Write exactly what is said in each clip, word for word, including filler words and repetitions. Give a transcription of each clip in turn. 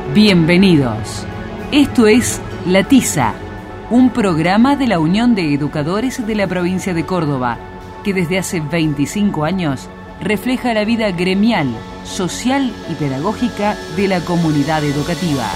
Bienvenidos. Esto es La Tiza, un programa de la Unión de Educadores de la provincia de Córdoba, que desde hace veinticinco años refleja la vida gremial, social y pedagógica de la comunidad educativa.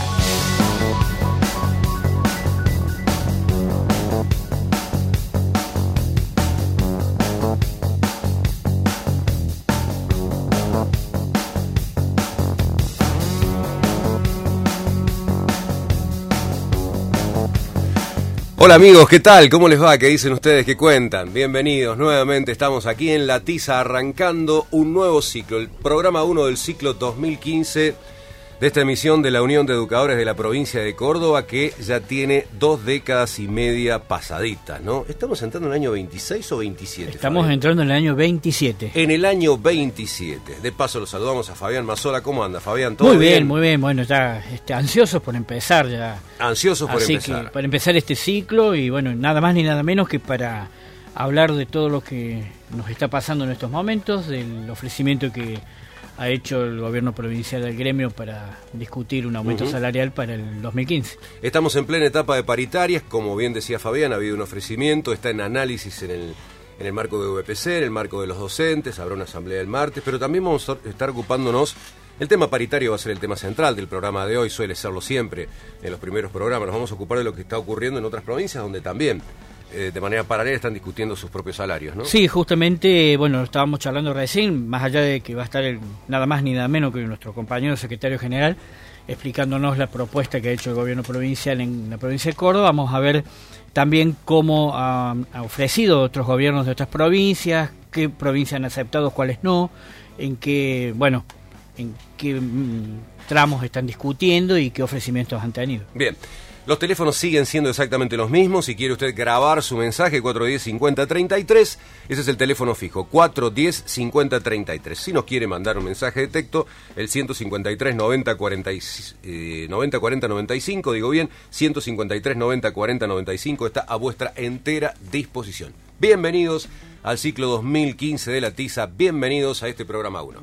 Hola amigos, ¿qué tal? ¿Cómo les va? ¿Qué dicen ustedes? ¿Qué cuentan? Bienvenidos nuevamente, estamos aquí en La Tiza arrancando un nuevo ciclo, el programa uno del ciclo dos mil quince de esta emisión de la Unión de Educadores de la provincia de Córdoba, que ya tiene dos décadas y media pasaditas, ¿no? ¿Estamos entrando en el año veintiséis o veintisiete? Estamos Fabián? entrando en el año veintisiete. En el año veintisiete. De paso lo saludamos a Fabián Mazzola. ¿Cómo anda, Fabián? ¿Todo muy bien? bien? Muy bien, bueno, ya este, ansiosos por empezar ya. Ansiosos por Así empezar. Que para empezar este ciclo y bueno, nada más ni nada menos que para hablar de todo lo que nos está pasando en estos momentos, del ofrecimiento que ha hecho el gobierno provincial del gremio para discutir un aumento uh-huh. salarial para el dos mil quince. Estamos en plena etapa de paritarias, como bien decía Fabián, ha habido un ofrecimiento, está en análisis en el, en el marco de U P E C, en el marco de los docentes, habrá una asamblea el martes, pero también vamos a estar ocupándonos. El tema paritario va a ser el tema central del programa de hoy, suele serlo siempre en los primeros programas. Nos vamos a ocupar de lo que está ocurriendo en otras provincias donde también eh, de manera paralela están discutiendo sus propios salarios, ¿no? Sí, justamente, bueno, lo estábamos charlando recién, más allá de que va a estar el, nada más ni nada menos que nuestro compañero secretario general explicándonos la propuesta que ha hecho el gobierno provincial en la provincia de Córdoba. Vamos a ver también cómo ha, ha ofrecido otros gobiernos de otras provincias, qué provincias han aceptado, cuáles no, en qué, bueno, en qué mmm, tramos están discutiendo y qué ofrecimientos han tenido. Bien, los teléfonos siguen siendo exactamente los mismos. Si quiere usted grabar su mensaje, cuatro uno cero, cinco cero tres tres, ese es el teléfono fijo, cuatro uno cero, cinco cero tres tres. Si nos quiere mandar un mensaje de texto, el ciento cincuenta y tres, noventa, cuarenta, eh, noventa, cuarenta, noventa y cinco, digo bien, ciento cincuenta y tres, noventa, cuarenta, noventa y cinco, está a vuestra entera disposición. Bienvenidos al ciclo dos mil quince de La Tiza, bienvenidos a este programa uno.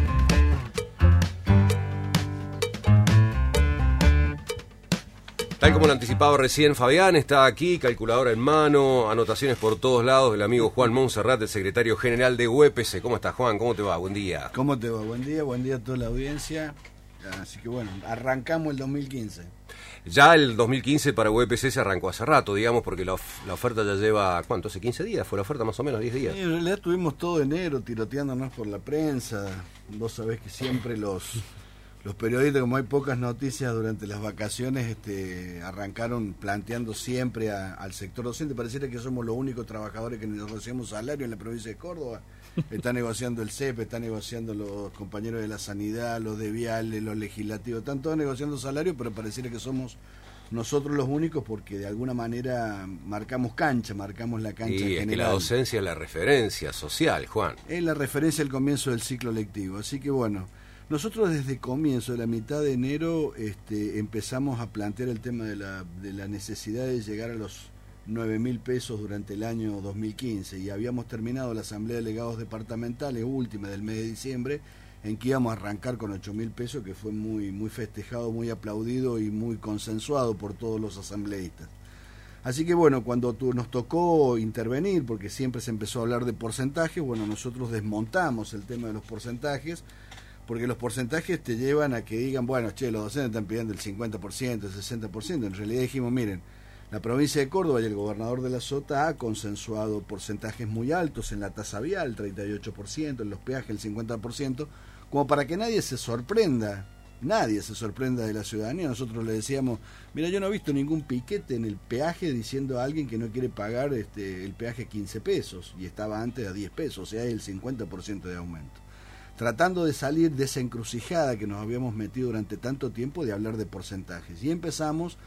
Tal como lo anticipaba recién Fabián, está aquí, calculadora en mano, anotaciones por todos lados, el amigo Juan Monserrat, el secretario general de U P E C. ¿Cómo estás, Juan? ¿Cómo te va? Buen día. ¿Cómo te va? Buen día, buen día a toda la audiencia. Así que bueno, arrancamos el dos mil quince. Ya el dos mil quince para U P E C se arrancó hace rato, digamos, porque la, of- la oferta ya lleva, ¿cuánto? ¿Hace quince días? ¿Fue la oferta más o menos? ¿diez días? Sí, en realidad tuvimos todo enero tiroteándonos por la prensa. Vos sabés que siempre los... Los periodistas, como hay pocas noticias durante las vacaciones, este, arrancaron planteando siempre a, al sector docente. Pareciera que somos los únicos trabajadores que negociamos salario en la provincia de Córdoba. Está negociando el C E P, está negociando los compañeros de la sanidad, los de Viales, los legislativos. Están todos negociando salario, pero pareciera que somos nosotros los únicos porque de alguna manera marcamos cancha, marcamos la cancha y general. es que la docencia es la referencia social, Juan. Es la referencia al comienzo del ciclo lectivo. Así que bueno... Nosotros desde el comienzo, de la mitad de enero, este, empezamos a plantear el tema de la, de la necesidad de llegar a los nueve mil pesos durante el año dos mil quince y habíamos terminado la asamblea de delegados departamentales última del mes de diciembre en que íbamos a arrancar con ocho mil pesos, que fue muy, muy festejado, muy aplaudido y muy consensuado por todos los asambleístas. Así que bueno, cuando tu, nos tocó intervenir, porque siempre se empezó a hablar de porcentajes, bueno, nosotros desmontamos el tema de los porcentajes, porque los porcentajes te llevan a que digan, bueno, che, los docentes están pidiendo el cincuenta por ciento, el sesenta por ciento. En realidad dijimos, miren, la provincia de Córdoba y el gobernador de la Sota ha consensuado porcentajes muy altos en la tasa vial, el treinta y ocho por ciento, en los peajes el cincuenta por ciento, como para que nadie se sorprenda, nadie se sorprenda de la ciudadanía. Nosotros le decíamos, mira, yo no he visto ningún piquete en el peaje diciendo a alguien que no quiere pagar este, el peaje quince pesos, y estaba antes a diez pesos, o sea, hay el cincuenta por ciento de aumento. Tratando de salir de esa encrucijada que nos habíamos metido durante tanto tiempo de hablar de porcentajes. Y empezamos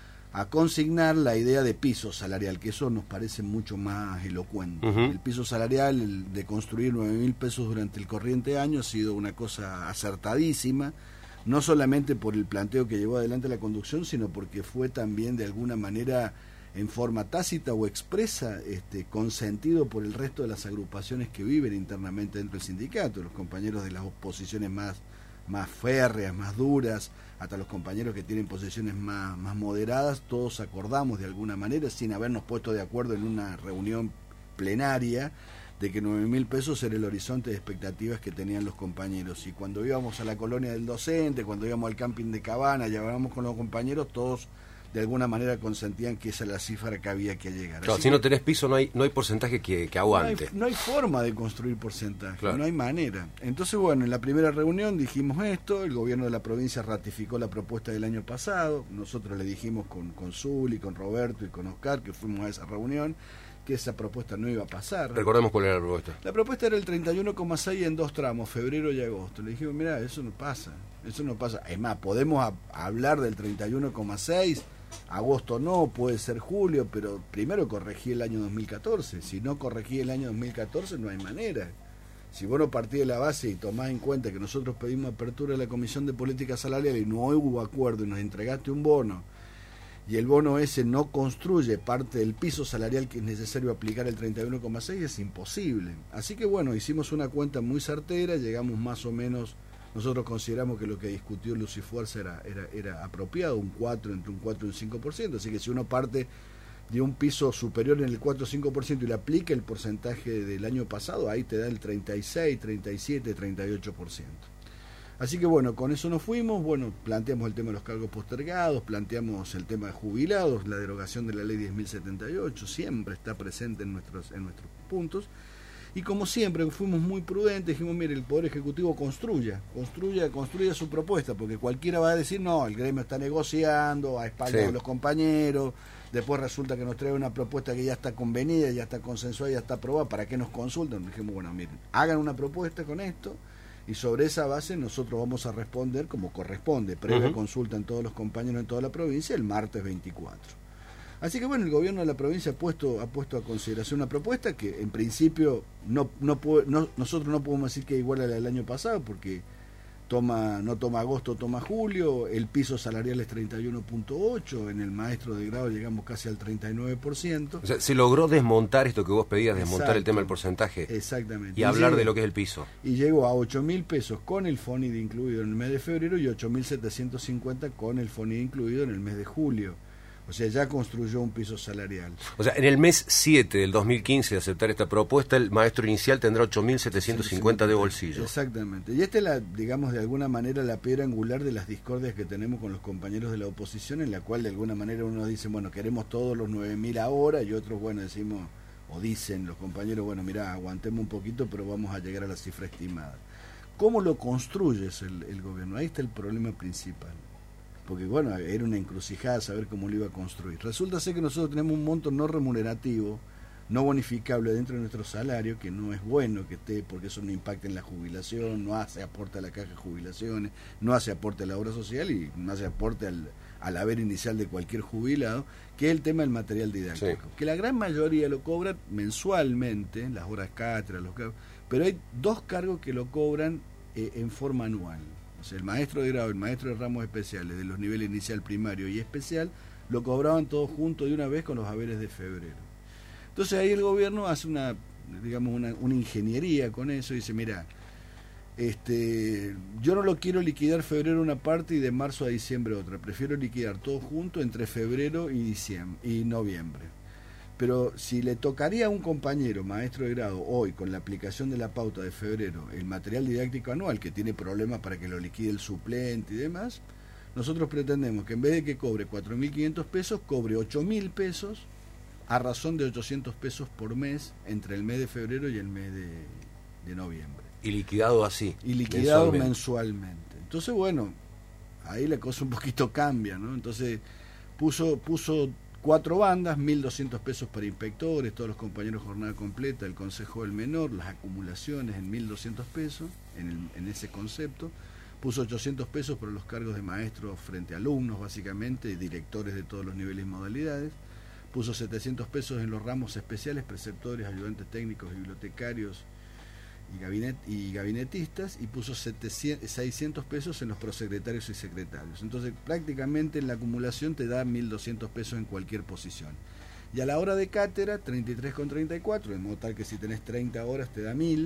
a consignar la idea de piso salarial, que eso nos parece mucho más elocuente. Uh-huh. El piso salarial, el de construir nueve mil pesos durante el corriente año, ha sido una cosa acertadísima, no solamente por el planteo que llevó adelante la conducción, sino porque fue también de alguna manera en forma tácita o expresa, este, consentido por el resto de las agrupaciones que viven internamente dentro del sindicato, los compañeros de las posiciones más más férreas, más duras, hasta los compañeros que tienen posiciones más, más moderadas, todos acordamos de alguna manera, sin habernos puesto de acuerdo en una reunión plenaria, de que nueve mil pesos era el horizonte de expectativas que tenían los compañeros. Y cuando íbamos a la colonia del docente, cuando íbamos al camping de Cabana, ya hablábamos con los compañeros, todos de alguna manera consentían que esa era la cifra que había que llegar. Claro, Así si que no tenés piso no hay no hay porcentaje que, que aguante. No hay, no hay forma de construir porcentaje, claro. No hay manera. Entonces, bueno, en la primera reunión dijimos esto, el gobierno de la provincia ratificó la propuesta del año pasado, nosotros le dijimos con, con Zuli, con Roberto y con Oscar, que fuimos a esa reunión, que esa propuesta no iba a pasar. Recordemos cuál era la propuesta. La propuesta era el treinta y uno coma seis en dos tramos, febrero y agosto. Le dijimos, mira, eso no pasa, eso no pasa. Es más, podemos a, hablar del treinta y uno coma seis, agosto no, puede ser julio, pero primero corregí el año dos mil catorce. Si no corregí el año dos mil catorce, no hay manera. Si vos no partís de la base y tomás en cuenta que nosotros pedimos apertura de la Comisión de Política Salarial y no hubo acuerdo y nos entregaste un bono, y el bono ese no construye parte del piso salarial que es necesario aplicar el treinta y uno coma seis, es imposible. Así que bueno, hicimos una cuenta muy certera, llegamos más o menos, nosotros consideramos que lo que discutió Luz y Fuerza era, era, era apropiado, un cuatro, entre un cuatro y un cinco por ciento, así que si uno parte de un piso superior en el cuatro o cinco por ciento y le aplica el porcentaje del año pasado, ahí te da el treinta y seis, treinta y siete, treinta y ocho por ciento. Así que bueno, con eso nos fuimos, bueno, planteamos el tema de los cargos postergados, planteamos el tema de jubilados, la derogación de la ley diez mil setenta y ocho, siempre está presente en nuestros, en nuestros puntos, y como siempre fuimos muy prudentes, dijimos, mire, el Poder Ejecutivo construya, construya, construya su propuesta, porque cualquiera va a decir, no, el gremio está negociando, a espaldas sí. de los compañeros, después resulta que nos trae una propuesta que ya está convenida, ya está consensuada, ya está aprobada, ¿para qué nos consultan? Dijimos, bueno, miren, hagan una propuesta con esto, y sobre esa base nosotros vamos a responder como corresponde, previa uh-huh. consulta en todos los compañeros en toda la provincia el martes veinticuatro. Así que bueno, el gobierno de la provincia ha puesto ha puesto a consideración una propuesta que en principio no no, puede, no nosotros no podemos decir que es igual a la del año pasado, porque toma no toma agosto, toma julio, el piso salarial es treinta y uno punto ocho, en el maestro de grado llegamos casi al treinta y nueve por ciento. O sea, se logró desmontar esto que vos pedías, desmontar Exacto. el tema del porcentaje. Exactamente. Y, y hablar llego, de lo que es el piso. Y llegó a ocho mil pesos con el FONID incluido en el mes de febrero y ocho mil setecientos cincuenta con el FONID incluido en el mes de julio. O sea, ya construyó un piso salarial. O sea, en el mes siete del dos mil quince de aceptar esta propuesta, el maestro inicial tendrá ocho mil setecientos cincuenta de bolsillo. Exactamente. Y esta es, la, digamos, de alguna manera la piedra angular de las discordias que tenemos con los compañeros de la oposición, en la cual de alguna manera uno dice, bueno, queremos todos los nueve mil ahora, y otros, bueno, decimos, o dicen los compañeros, bueno, mirá, aguantemos un poquito, pero vamos a llegar a la cifra estimada. ¿Cómo lo construyes el, el gobierno? Ahí está el problema principal. Porque bueno, era una encrucijada saber cómo lo iba a construir. Resulta ser que nosotros tenemos un monto no remunerativo, no bonificable dentro de nuestro salario, que no es bueno que esté, porque eso no impacta en la jubilación, no hace aporte a la caja de jubilaciones, no hace aporte a la obra social y no hace aporte al, al haber inicial de cualquier jubilado, que es el tema del material didáctico. Sí. Que la gran mayoría lo cobra mensualmente, las horas cátedra, los cargos, pero hay dos cargos que lo cobran eh, en forma anual. O sea, el maestro de grado, el maestro de ramos especiales, de los niveles inicial, primario y especial, lo cobraban todos juntos de una vez con los haberes de febrero. Entonces ahí el gobierno hace una, digamos, una, una ingeniería con eso y dice, mira, este, yo no lo quiero liquidar febrero una parte y de marzo a diciembre otra, prefiero liquidar todo junto entre febrero y diciembre y noviembre. Pero si le tocaría a un compañero maestro de grado hoy, con la aplicación de la pauta de febrero, el material didáctico anual, que tiene problemas para que lo liquide el suplente y demás, nosotros pretendemos que en vez de que cobre cuatro mil quinientos pesos, cobre ocho mil pesos, a razón de ochocientos pesos por mes, entre el mes de febrero y el mes de, de noviembre. Y liquidado así. Y liquidado mensualmente. mensualmente. Entonces, bueno, ahí la cosa un poquito cambia, ¿no? Entonces, puso... puso cuatro bandas, mil doscientos pesos para inspectores, todos los compañeros jornada completa, el consejo del menor, las acumulaciones en mil doscientos pesos, en, el, en ese concepto. Puso ochocientos pesos para los cargos de maestros frente a alumnos, básicamente, y directores de todos los niveles y modalidades. Puso setecientos pesos en los ramos especiales, preceptores, ayudantes técnicos, bibliotecarios y, gabinet, y gabinetistas, y puso setecientos, seiscientos pesos en los prosecretarios y secretarios. Entonces prácticamente en la acumulación te da mil doscientos pesos en cualquier posición. Y a la hora de cátedra, treinta y tres con treinta y cuatro, de modo tal que si tenés treinta horas te da mil,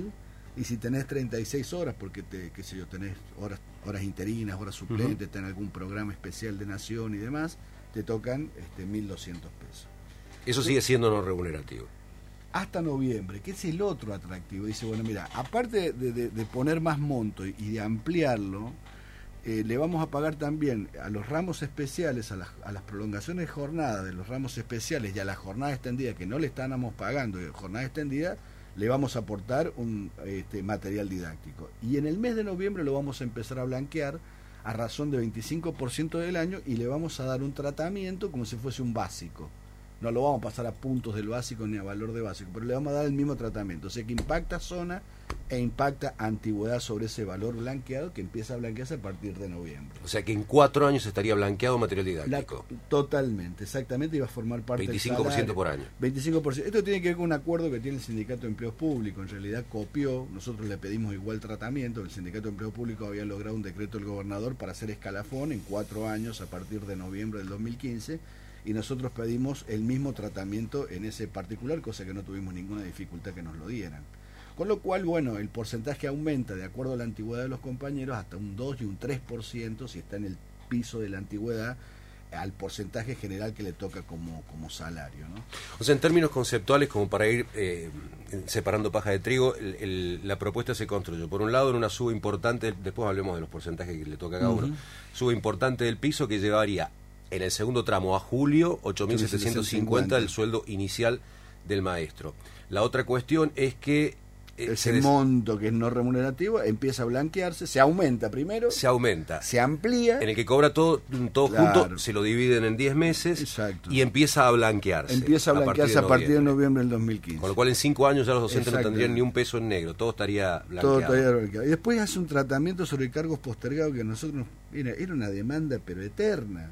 Y si tenés treinta y seis horas, porque te, qué sé yo, tenés horas, horas interinas, horas suplentes, uh-huh. tenés algún programa especial de Nación y demás, te tocan este, mil doscientos pesos. Eso sigue siendo no remunerativo. Hasta noviembre, que es el otro atractivo. Dice, bueno, mira, aparte de, de, de poner más monto y, y de ampliarlo, eh, le vamos a pagar también a los ramos especiales, a las, a las prolongaciones de jornada de los ramos especiales y a la jornada extendida, que no le estábamos pagando, y jornada extendida, le vamos a aportar un este, material didáctico. Y en el mes de noviembre lo vamos a empezar a blanquear a razón de veinticinco por ciento del año y le vamos a dar un tratamiento como si fuese un básico. No lo vamos a pasar a puntos del básico ni a valor de básico, pero le vamos a dar el mismo tratamiento. O sea que impacta zona e impacta antigüedad sobre ese valor blanqueado que empieza a blanquearse a partir de noviembre. O sea que en cuatro años estaría blanqueado material didáctico. La, totalmente, exactamente, y va a formar parte veinticinco por ciento del por salario. año. veinticinco por ciento. Esto tiene que ver con un acuerdo que tiene el Sindicato de Empleos Públicos. En realidad copió, nosotros le pedimos igual tratamiento. El Sindicato de Empleos Públicos había logrado un decreto del gobernador para hacer escalafón en cuatro años a partir de noviembre del dos mil quince. Y nosotros pedimos el mismo tratamiento en ese particular, cosa que no tuvimos ninguna dificultad que nos lo dieran. Con lo cual, bueno, el porcentaje aumenta de acuerdo a la antigüedad de los compañeros hasta un dos y un tres por ciento si está en el piso de la antigüedad al porcentaje general que le toca como, como salario, ¿no? O sea, en términos conceptuales, como para ir eh, separando paja de trigo, el, el, la propuesta se construye, por un lado, en una suba importante, después hablemos de los porcentajes que le toca a cada uno, uh-huh. suba importante del piso que llevaría en el segundo tramo a julio ocho mil setecientos cincuenta el sueldo inicial del maestro. La otra cuestión es que eh, ese des... monto que es no remunerativo empieza a blanquearse, se aumenta primero, se aumenta, se amplía, en el que cobra todo, todo claro. junto, se lo dividen en diez meses. Exacto. Y empieza a blanquearse. Empieza a blanquearse a partir de, a partir de noviembre del dos mil quince. Con lo cual en cinco años ya los docentes no tendrían ni un peso en negro, todo estaría blanqueado. Todo estaría blanqueado. Y después hace un tratamiento sobre cargos postergados que a nosotros era, era una demanda pero eterna.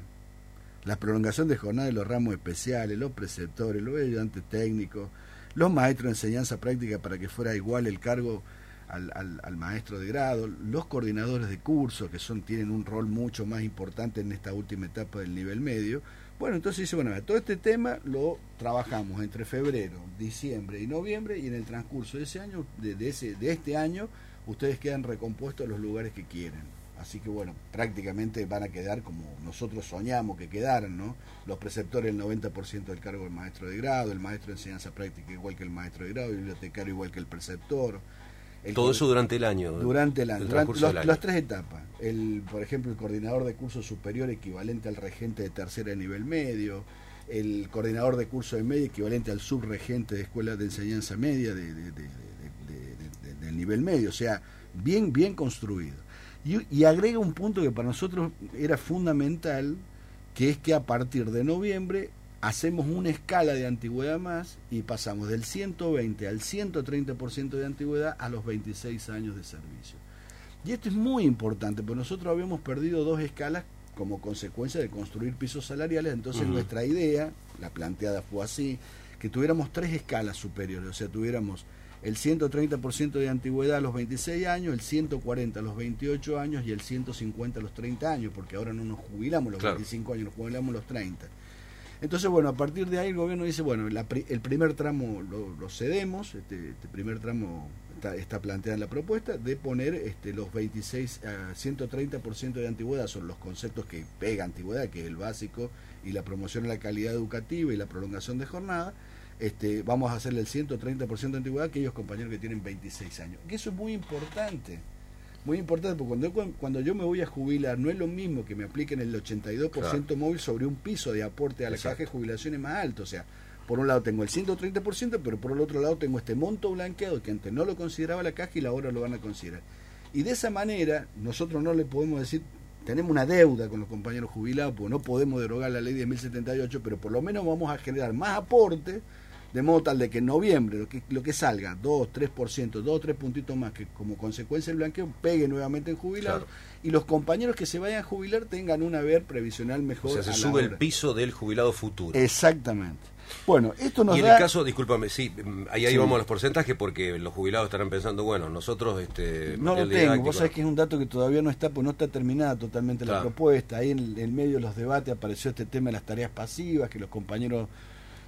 La prolongación de jornada de los ramos especiales, los preceptores, los ayudantes técnicos, los maestros de enseñanza práctica para que fuera igual el cargo al, al, al maestro de grado, los coordinadores de curso que son tienen un rol mucho más importante en esta última etapa del nivel medio. Bueno, entonces dice, bueno, todo este tema lo trabajamos entre febrero, diciembre y noviembre y en el transcurso de ese año, de, de, ese, de este año, ustedes quedan recompuestos a los lugares que quieren. Así que bueno, prácticamente van a quedar como nosotros soñamos que quedaran, ¿no? Los preceptores el noventa por ciento del cargo del maestro de grado, el maestro de enseñanza práctica igual que el maestro de grado, el bibliotecario igual que el preceptor. El Todo eso durante el año. Durante el año, el durante los, del año. las tres etapas. El, por ejemplo, el coordinador de curso superior equivalente al regente de tercera de nivel medio, el coordinador de curso de medio equivalente al subregente de escuela de enseñanza media de, de, de, de, de, de, de, del nivel medio, o sea, bien, bien construido. Y, y agrega un punto que para nosotros era fundamental, que es que a partir de noviembre hacemos una escala de antigüedad más y pasamos del ciento veinte al ciento treinta por ciento de antigüedad a los veintiséis años de servicio. Y esto es muy importante, porque nosotros habíamos perdido dos escalas como consecuencia de construir pisos salariales, entonces uh-huh. nuestra idea, la planteada fue así, que tuviéramos tres escalas superiores, o sea, tuviéramos el ciento treinta por ciento de antigüedad a los veintiséis años, el ciento cuarenta a los veintiocho años y el ciento cincuenta a los treinta años, porque ahora no nos jubilamos los claro. veinticinco años, nos jubilamos los treinta. Entonces, bueno, a partir de ahí el gobierno dice, bueno, la, el primer tramo lo, lo cedemos, este, este primer tramo está, está planteada en la propuesta, de poner este, los veintiséis a ciento treinta por ciento de antigüedad, son los conceptos que pega antigüedad, que es el básico y la promoción de la calidad educativa y la prolongación de jornada. Este, vamos a hacerle el ciento treinta por ciento de antigüedad a aquellos compañeros que tienen veintiséis años. Que eso es muy importante, muy importante, porque cuando yo, cuando yo me voy a jubilar, no es lo mismo que me apliquen el ochenta y dos por ciento claro. móvil sobre un piso de aporte a la Exacto. caja de jubilaciones más alto. O sea, por un lado tengo el ciento treinta por ciento, pero por el otro lado tengo este monto blanqueado que antes no lo consideraba la caja y ahora lo van a considerar. Y de esa manera, nosotros no le podemos decir, tenemos una deuda con los compañeros jubilados, porque no podemos derogar la ley diez mil setenta y ocho, pero por lo menos vamos a generar más aporte, de modo tal de que en noviembre lo que, lo que salga, dos, tres por ciento, dos o tres puntitos más, que como consecuencia del blanqueo, pegue nuevamente en jubilados, claro. y los compañeros que se vayan a jubilar tengan un haber previsional mejor. O sea, se sube el piso del jubilado futuro. Exactamente. Bueno, esto nos y en da... el caso, discúlpame, sí, ahí, ahí sí. vamos a los porcentajes, porque los jubilados estarán pensando, bueno, nosotros... este No lo tengo, vos sabés que es un dato que todavía no está, pues no está terminada totalmente claro. la propuesta. Ahí en, en medio de los debates apareció este tema de las tareas pasivas, que los compañeros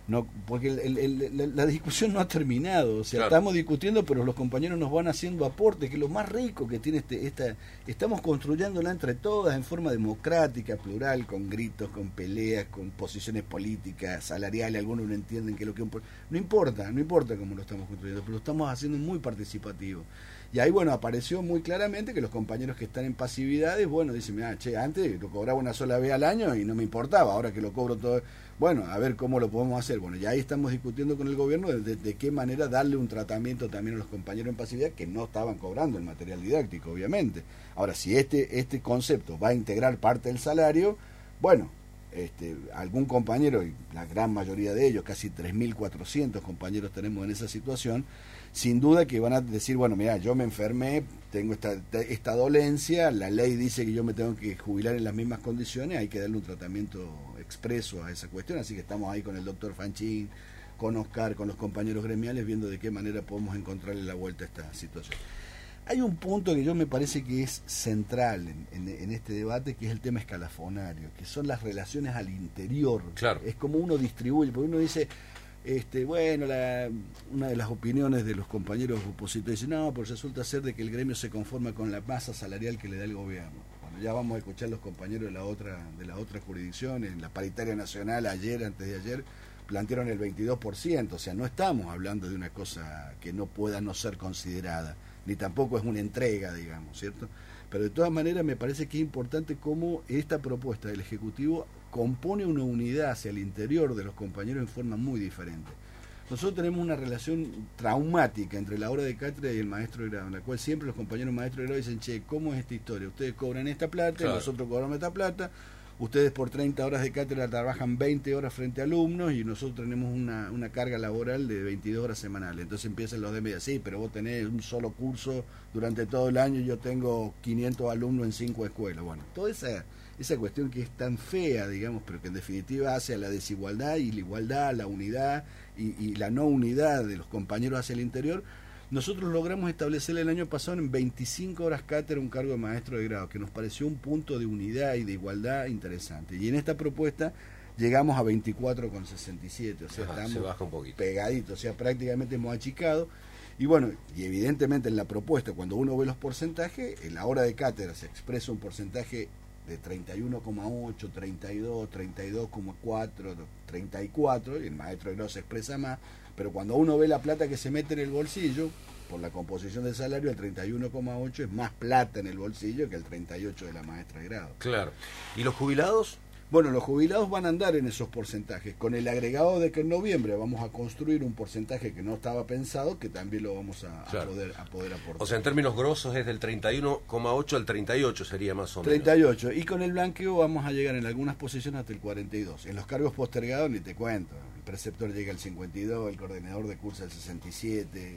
No, porque el, el, el, la, la discusión no ha terminado, o sea, claro. estamos discutiendo, pero los compañeros nos van haciendo aportes, que es lo más rico que tiene este, esta, estamos construyéndola entre todas en forma democrática, plural, con gritos, con peleas, con posiciones políticas, salariales, algunos no entienden que lo que no importa, no importa cómo lo estamos construyendo, pero lo estamos haciendo muy participativo. Y ahí, bueno, apareció muy claramente que los compañeros que están en pasividades, bueno, dicen, mira, che, antes lo cobraba una sola vez al año y no me importaba, ahora que lo cobro todo, bueno, a ver cómo lo podemos hacer. Bueno, ya ahí estamos discutiendo con el gobierno de, de, de qué manera darle un tratamiento también a los compañeros en pasividad que no estaban cobrando el material didáctico, obviamente. Ahora, si este, este concepto va a integrar parte del salario, bueno, este, algún compañero, y la gran mayoría de ellos, casi tres mil cuatrocientos compañeros tenemos en esa situación, sin duda que van a decir, bueno, mira, yo me enfermé, tengo esta, esta dolencia, la ley dice que yo me tengo que jubilar en las mismas condiciones, hay que darle un tratamiento expreso a esa cuestión, así que estamos ahí con el doctor Fanchín, con Oscar, con los compañeros gremiales, viendo de qué manera podemos encontrarle la vuelta a esta situación. Hay un punto que yo me parece que es central en, en, en este debate, que es el tema escalafonario, que son las relaciones al interior. Claro. Es como uno distribuye, porque uno dice... Este, bueno, la, una de las opiniones de los compañeros opositores dice, no, pues resulta ser de que el gremio se conforma con la masa salarial que le da el gobierno. Bueno, ya vamos a escuchar los compañeros de la otra de la otra jurisdicción, en la paritaria nacional ayer, antes de ayer, plantearon el veintidós por ciento, o sea, no estamos hablando de una cosa que no pueda no ser considerada, ni tampoco es una entrega, digamos, ¿cierto? Pero de todas maneras me parece que es importante cómo esta propuesta del Ejecutivo compone una unidad hacia el interior de los compañeros en forma muy diferente. Nosotros tenemos una relación traumática entre la hora de cátedra y el maestro de grado, en la cual siempre los compañeros maestros de grado dicen, che, ¿cómo es esta historia? Ustedes cobran esta plata, claro. Nosotros cobramos esta plata, ustedes por treinta horas de cátedra trabajan veinte horas frente a alumnos y nosotros tenemos una, una carga laboral de veintidós horas semanales. Entonces empiezan los de media, sí, pero vos tenés un solo curso durante todo el año y yo tengo quinientos alumnos en cinco escuelas. Bueno, toda esa... esa cuestión que es tan fea, digamos, pero que en definitiva hace a la desigualdad y la igualdad, la unidad y, y la no unidad de los compañeros hacia el interior, nosotros logramos establecer el año pasado en veinticinco horas cátedra un cargo de maestro de grado, que nos pareció un punto de unidad y de igualdad interesante. Y en esta propuesta llegamos a veinticuatro coma sesenta y siete, o sea, Ajá, estamos se baja un poquito. pegaditos, o sea, prácticamente hemos achicado. Y bueno, y evidentemente en la propuesta, cuando uno ve los porcentajes, en la hora de cátedra se expresa un porcentaje de treinta y uno coma ocho, treinta y dos, treinta y dos coma cuatro, treinta y cuatro, y el maestro de grado se expresa más, pero cuando uno ve la plata que se mete en el bolsillo, por la composición del salario, el treinta y uno coma ocho es más plata en el bolsillo que el treinta y ocho de la maestra de grado. Claro. ¿Y los jubilados? Bueno, los jubilados van a andar en esos porcentajes, con el agregado de que en noviembre vamos a construir un porcentaje que no estaba pensado, que también lo vamos a, claro. a, poder, a poder aportar. O sea, en términos grosos es del treinta y uno coma ocho al treinta y ocho sería más o menos. treinta y ocho, y con el blanqueo vamos a llegar en algunas posiciones hasta el cuarenta y dos. En los cargos postergados ni te cuento, el preceptor llega al cincuenta y dos, el coordinador de curso al sesenta y siete.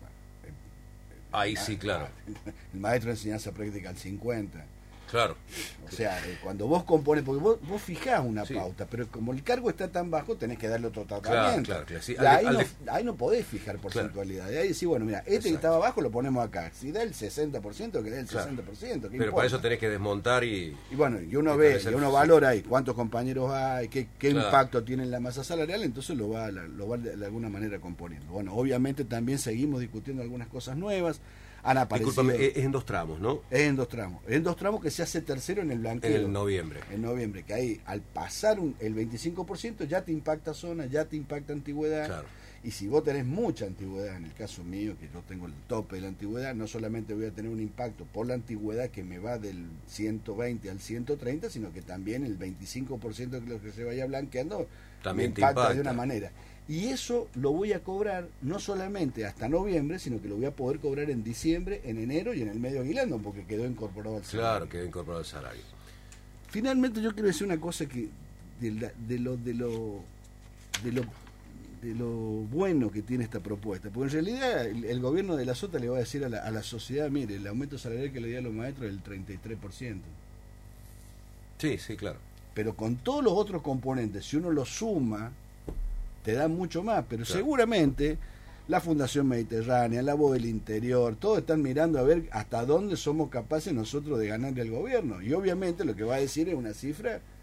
Ahí sí, claro. El maestro de enseñanza práctica al cincuenta. Claro. O sea, eh, cuando vos compones, porque vos, vos fijás una sí. pauta, pero como el cargo está tan bajo, tenés que darle otro tratamiento. Claro, claro, claro, sí. Y ahí, al, no, al ahí no podés fijar porcentualidad. Claro. Ahí decís, bueno, mira, este Exacto. que estaba abajo lo ponemos acá. Si da el sesenta por ciento, que da el claro. sesenta por ciento. Pero para eso tenés que desmontar y... Y bueno, y uno ve, y uno valora ahí cuántos compañeros hay, qué, qué claro. impacto tiene en la masa salarial, entonces lo va, lo va de, de alguna manera componiendo. Bueno, obviamente también seguimos discutiendo algunas cosas nuevas. Han aparecido, Discúlpame, es en dos tramos, ¿no? Es en dos tramos. Es en dos tramos que se hace tercero en el blanqueo. En el noviembre. En noviembre, que ahí al pasar un, el veinticinco por ciento ya te impacta zona, ya te impacta antigüedad. Claro. Y si vos tenés mucha antigüedad, en el caso mío, que yo tengo el tope de la antigüedad, no solamente voy a tener un impacto por la antigüedad que me va del ciento veinte al ciento treinta, sino que también el veinticinco por ciento de lo que se vaya blanqueando también me impacta, impacta de una manera. Y eso lo voy a cobrar no solamente hasta noviembre, sino que lo voy a poder cobrar en diciembre, en enero y en el medio aguilando, porque quedó incorporado al salario. Claro, quedó incorporado al salario. Finalmente yo quiero decir una cosa que de, la, de lo de lo de lo de lo bueno que tiene esta propuesta, porque en realidad el, el gobierno de la Sota le va a decir a la, a la sociedad, mire, el aumento salarial que le di a los maestros es el treinta y tres por ciento. Sí, sí, claro. Pero con todos los otros componentes, si uno los suma, te dan mucho más, pero claro. seguramente la Fundación Mediterránea, la Voz del Interior, todos están mirando a ver hasta dónde somos capaces nosotros de ganarle al gobierno, y obviamente lo que va a decir es una cifra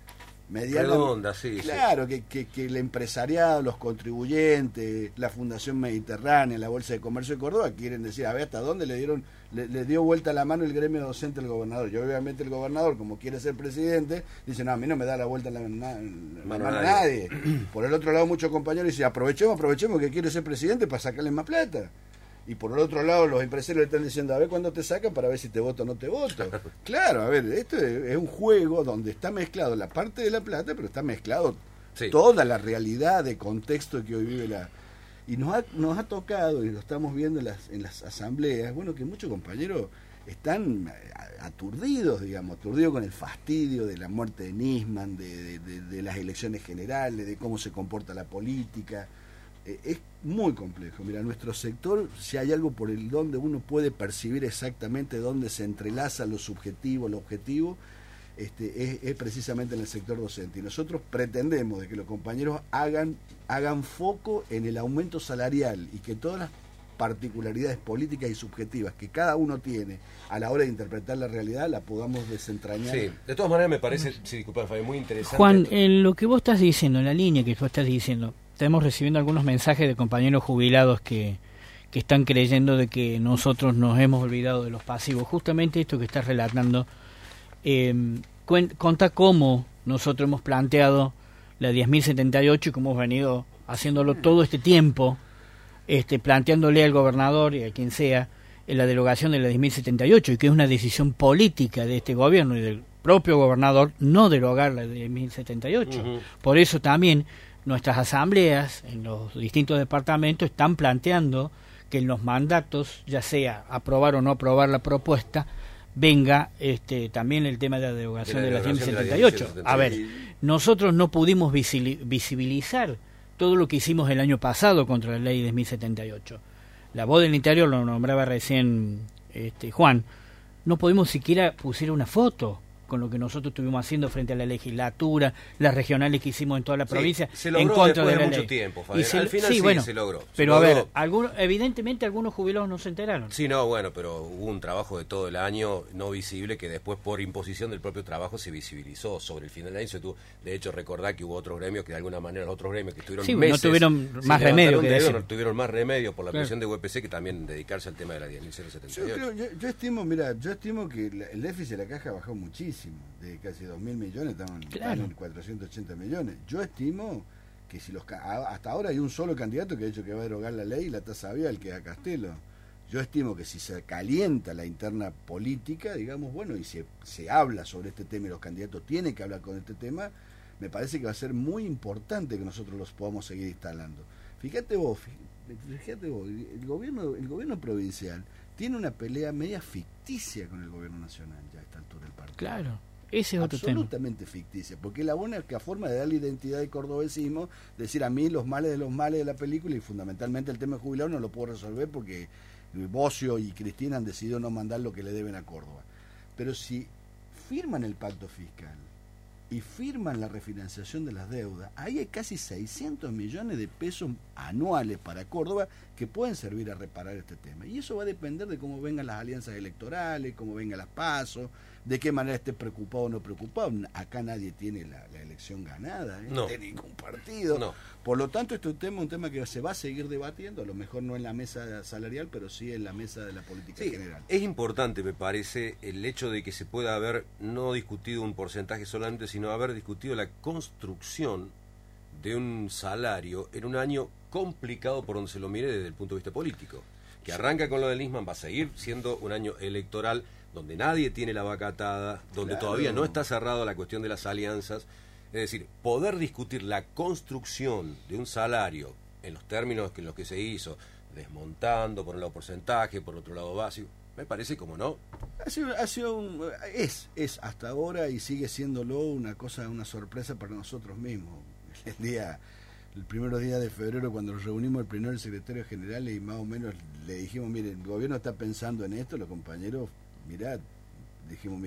mediana, redonda, sí, claro, sí. Que, que, que el empresariado, los contribuyentes, la Fundación Mediterránea, la Bolsa de Comercio de Córdoba quieren decir, a ver, ¿hasta dónde le dieron le, le dio vuelta la mano el gremio docente al gobernador? Y obviamente el gobernador, como quiere ser presidente, dice, no, a mí no me da la vuelta la, la, la mano a nadie. Por el otro lado, muchos compañeros dicen, aprovechemos, aprovechemos que quiere ser presidente para sacarle más plata. Y por el otro lado, los empresarios le están diciendo, a ver cuándo te sacan para ver si te voto o no te voto. Claro, a ver, esto es, es un juego donde está mezclado la parte de la plata, pero está mezclado sí. toda la realidad de contexto que hoy vive la... Y nos ha, nos ha tocado, y lo estamos viendo en las, en las asambleas, bueno, que muchos compañeros están aturdidos, digamos, aturdidos con el fastidio de la muerte de Nisman, de, de, de, de las elecciones generales, de cómo se comporta la política. Es muy complejo. Mira, nuestro sector, si hay algo por el donde uno puede percibir exactamente dónde se entrelaza lo subjetivo, lo objetivo, este, es, es precisamente en el sector docente. Y nosotros pretendemos de que los compañeros hagan, hagan foco en el aumento salarial y que todas las particularidades políticas y subjetivas que cada uno tiene a la hora de interpretar la realidad la podamos desentrañar. Sí, de todas maneras me parece, sí, disculpa, Fabi, muy interesante. Juan, en lo que vos estás diciendo, en la línea que tú estás diciendo, estamos recibiendo algunos mensajes de compañeros jubilados que, que están creyendo de que nosotros nos hemos olvidado de los pasivos. Justamente esto que estás relatando, eh, cuenta cómo nosotros hemos planteado la diez mil setenta y ocho y cómo hemos venido haciéndolo todo este tiempo, este, planteándole al gobernador y a quien sea en la derogación de la diez mil setenta y ocho, y que es una decisión política de este gobierno y del propio gobernador no derogar la diez mil setenta y ocho. Uh-huh. Por eso también nuestras asambleas en los distintos departamentos están planteando que en los mandatos, ya sea aprobar o no aprobar la propuesta, venga este también el tema de la derogación de la, de la diez mil setenta y ocho. A ver, nosotros no pudimos visibilizar todo lo que hicimos el año pasado contra la ley diez mil setenta y ocho. La voz del interior, lo nombraba recién este Juan, no pudimos siquiera pusiera una foto con lo que nosotros estuvimos haciendo frente a la legislatura, las regionales que hicimos en toda la provincia, sí, se logró en contra después de la mucho ley. tiempo, Fabián. Y se, al final sí, sí, bueno, se logró. Se pero logró. a ver, algunos, evidentemente algunos jubilados no se enteraron. Sí, no, bueno, pero hubo un trabajo de todo el año no visible que después por imposición del propio trabajo se visibilizó sobre el final del año. Se tuvo, de hecho, recordar que hubo otros gremios que de alguna manera los otros gremios que estuvieron sí, meses, no tuvieron más remedio que dedo, decir. no tuvieron más remedio por la claro. presión de U P C que también dedicarse al tema de la diez mil setenta y ocho. Yo, creo, yo, yo estimo, mira, yo estimo que el déficit de la caja bajó muchísimo, de casi dos mil millones. Estamos claro. en cuatrocientos ochenta millones. Yo estimo que si los hasta ahora hay un solo candidato que ha dicho que va a derogar la ley y la tasa vial, que es a Castelo. Yo estimo que si se calienta la interna política, digamos, bueno, y se, se habla sobre este tema y los candidatos tienen que hablar con este tema, me parece que va a ser muy importante que nosotros los podamos seguir instalando. Fíjate vos, fíjate vos, el gobierno, el gobierno provincial tiene una pelea media ficticia con el gobierno nacional ya a esta altura del partido. Claro. Ese es otro absolutamente tema. Ficticia, porque es la única forma de darle identidad al cordobesismo, decir a mí los males de los males de la película, y fundamentalmente el tema de jubilado no lo puedo resolver porque Bocio y Cristina han decidido no mandar lo que le deben a Córdoba. Pero si firman el pacto fiscal y firman la refinanciación de las deudas, ahí hay casi seiscientos millones de pesos anuales para Córdoba que pueden servir a reparar este tema. Y eso va a depender de cómo vengan las alianzas electorales, cómo vengan las pasos, de qué manera esté preocupado o no preocupado. Acá nadie tiene la, la elección ganada, ¿eh? No. De ningún partido. No. Por lo tanto, este es un tema, un tema que se va a seguir debatiendo, a lo mejor no en la mesa salarial, pero sí en la mesa de la política sí, general. Es importante, me parece, el hecho de que se pueda haber no discutido un porcentaje solamente, sino haber discutido la construcción de un salario en un año complicado por donde se lo mire desde el punto de vista político. Que arranca con lo de Nisman, va a seguir siendo un año electoral donde nadie tiene la vaca atada, donde claro. todavía no está cerrada la cuestión de las alianzas. Es decir, poder discutir la construcción de un salario en los términos en los que se hizo, desmontando por un lado porcentaje, por otro lado básico, me parece como no. Ha sido, ha sido un, es, es hasta ahora y sigue siéndolo una cosa, una sorpresa para nosotros mismos. El día, el primer día de febrero, cuando nos reunimos el primero secretario general y más o menos le dijimos, miren, el gobierno está pensando en esto, los compañeros, mirad, dijimos, miren,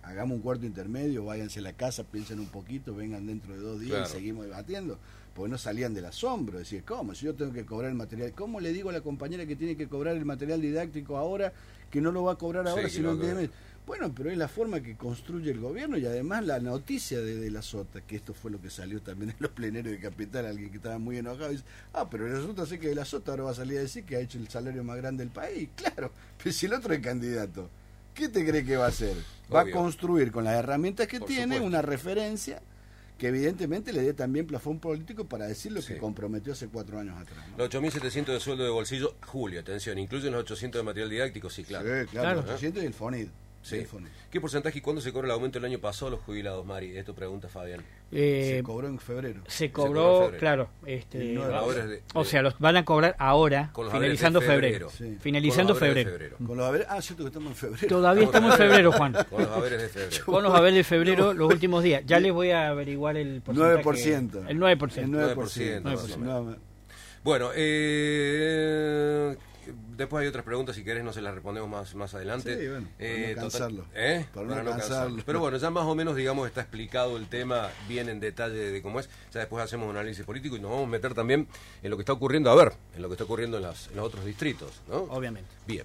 hagamos un cuarto intermedio, váyanse a la casa, piensen un poquito, vengan dentro de dos días claro. y seguimos debatiendo, porque no salían del asombro, decir, ¿cómo? Si yo tengo que cobrar el material, ¿cómo le digo a la compañera que tiene que cobrar el material didáctico ahora, que no lo va a cobrar ahora, sí, si no tiene... Bueno, pero es la forma que construye el gobierno y además la noticia de, de la Sota, que esto fue lo que salió también en los pleneros de Capital, alguien que estaba muy enojado, dice, ah, pero resulta ser que de la Sota ahora va a salir a decir que ha hecho el salario más grande del país. Claro, pero si el otro es candidato, ¿qué te cree que va a hacer? Va Obvio. a construir con las herramientas que Por tiene supuesto. una referencia que evidentemente le dé también plafón político para decir lo sí. que comprometió hace cuatro años atrás, ¿no? Los ocho mil setecientos de sueldo de bolsillo, Julio, atención, ¿incluyen los ochocientos de material didáctico? Sí, claro. Sí, claro, claro. los ochocientos y el FONID. Sí. ¿Qué porcentaje y cuándo se cobró el aumento el año pasado a los jubilados, Mari? Esto pregunta Fabián. Eh, se cobró en febrero. Se cobró, se cobró febrero. claro. Este, no, de, de, o sea, los van a cobrar ahora, finalizando febrero. febrero. Sí. Finalizando con febrero. febrero. Con los haberes, ah, cierto que estamos en febrero. Todavía estamos en febrero, Juan. Con los haberes de febrero. Con los haberes de febrero, los últimos días. Ya les voy a averiguar el porcentaje. nueve por ciento. El nueve por ciento. El nueve por ciento. nueve por ciento. nueve por ciento. Bueno, eh... después hay otras preguntas, si querés no se las respondemos más más adelante. Sí, bueno, para eh, no cansarlo. Total, ¿eh? Para, para no no cansarlo. cansarlo. Pero bueno, ya más o menos, digamos, está explicado el tema bien en detalle de cómo es. Ya después hacemos un análisis político y nos vamos a meter también en lo que está ocurriendo, a ver, en lo que está ocurriendo en, las, en los otros distritos, ¿no? Obviamente. Bien.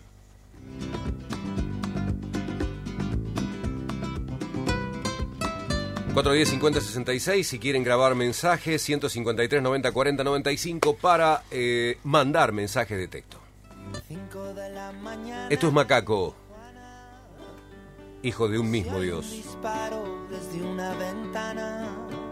cuatro diez cincuenta sesenta y seis, si quieren grabar mensajes, ciento cincuenta y tres noventa cuarenta noventa y cinco para eh, mandar mensajes de texto. Esto es Macaco, hijo de un mismo Dios. Disparo desde una ventana.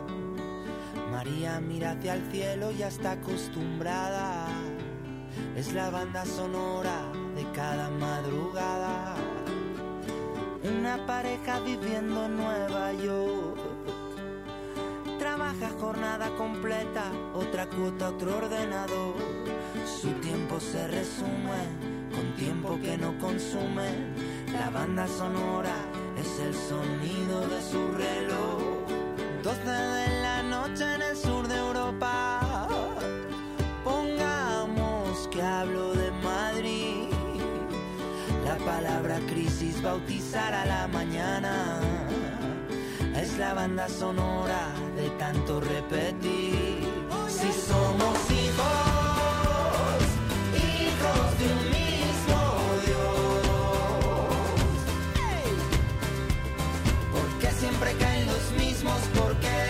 María mira hacia el cielo, ya está acostumbrada. Es la banda sonora de cada madrugada. Una pareja viviendo en Nueva York. Trabaja jornada completa, otra cuota, otro ordenador. Su tiempo se resume con tiempo que no consume. La banda sonora es el sonido de su reloj. doce de la noche en el sur de Europa. Pongamos que hablo de Madrid. La palabra crisis bautizará la mañana. Es la banda sonora de tanto repetir. Si somos hijos, hijos de un mismo Dios. ¿Por qué siempre caen los mismos? ¿Por qué?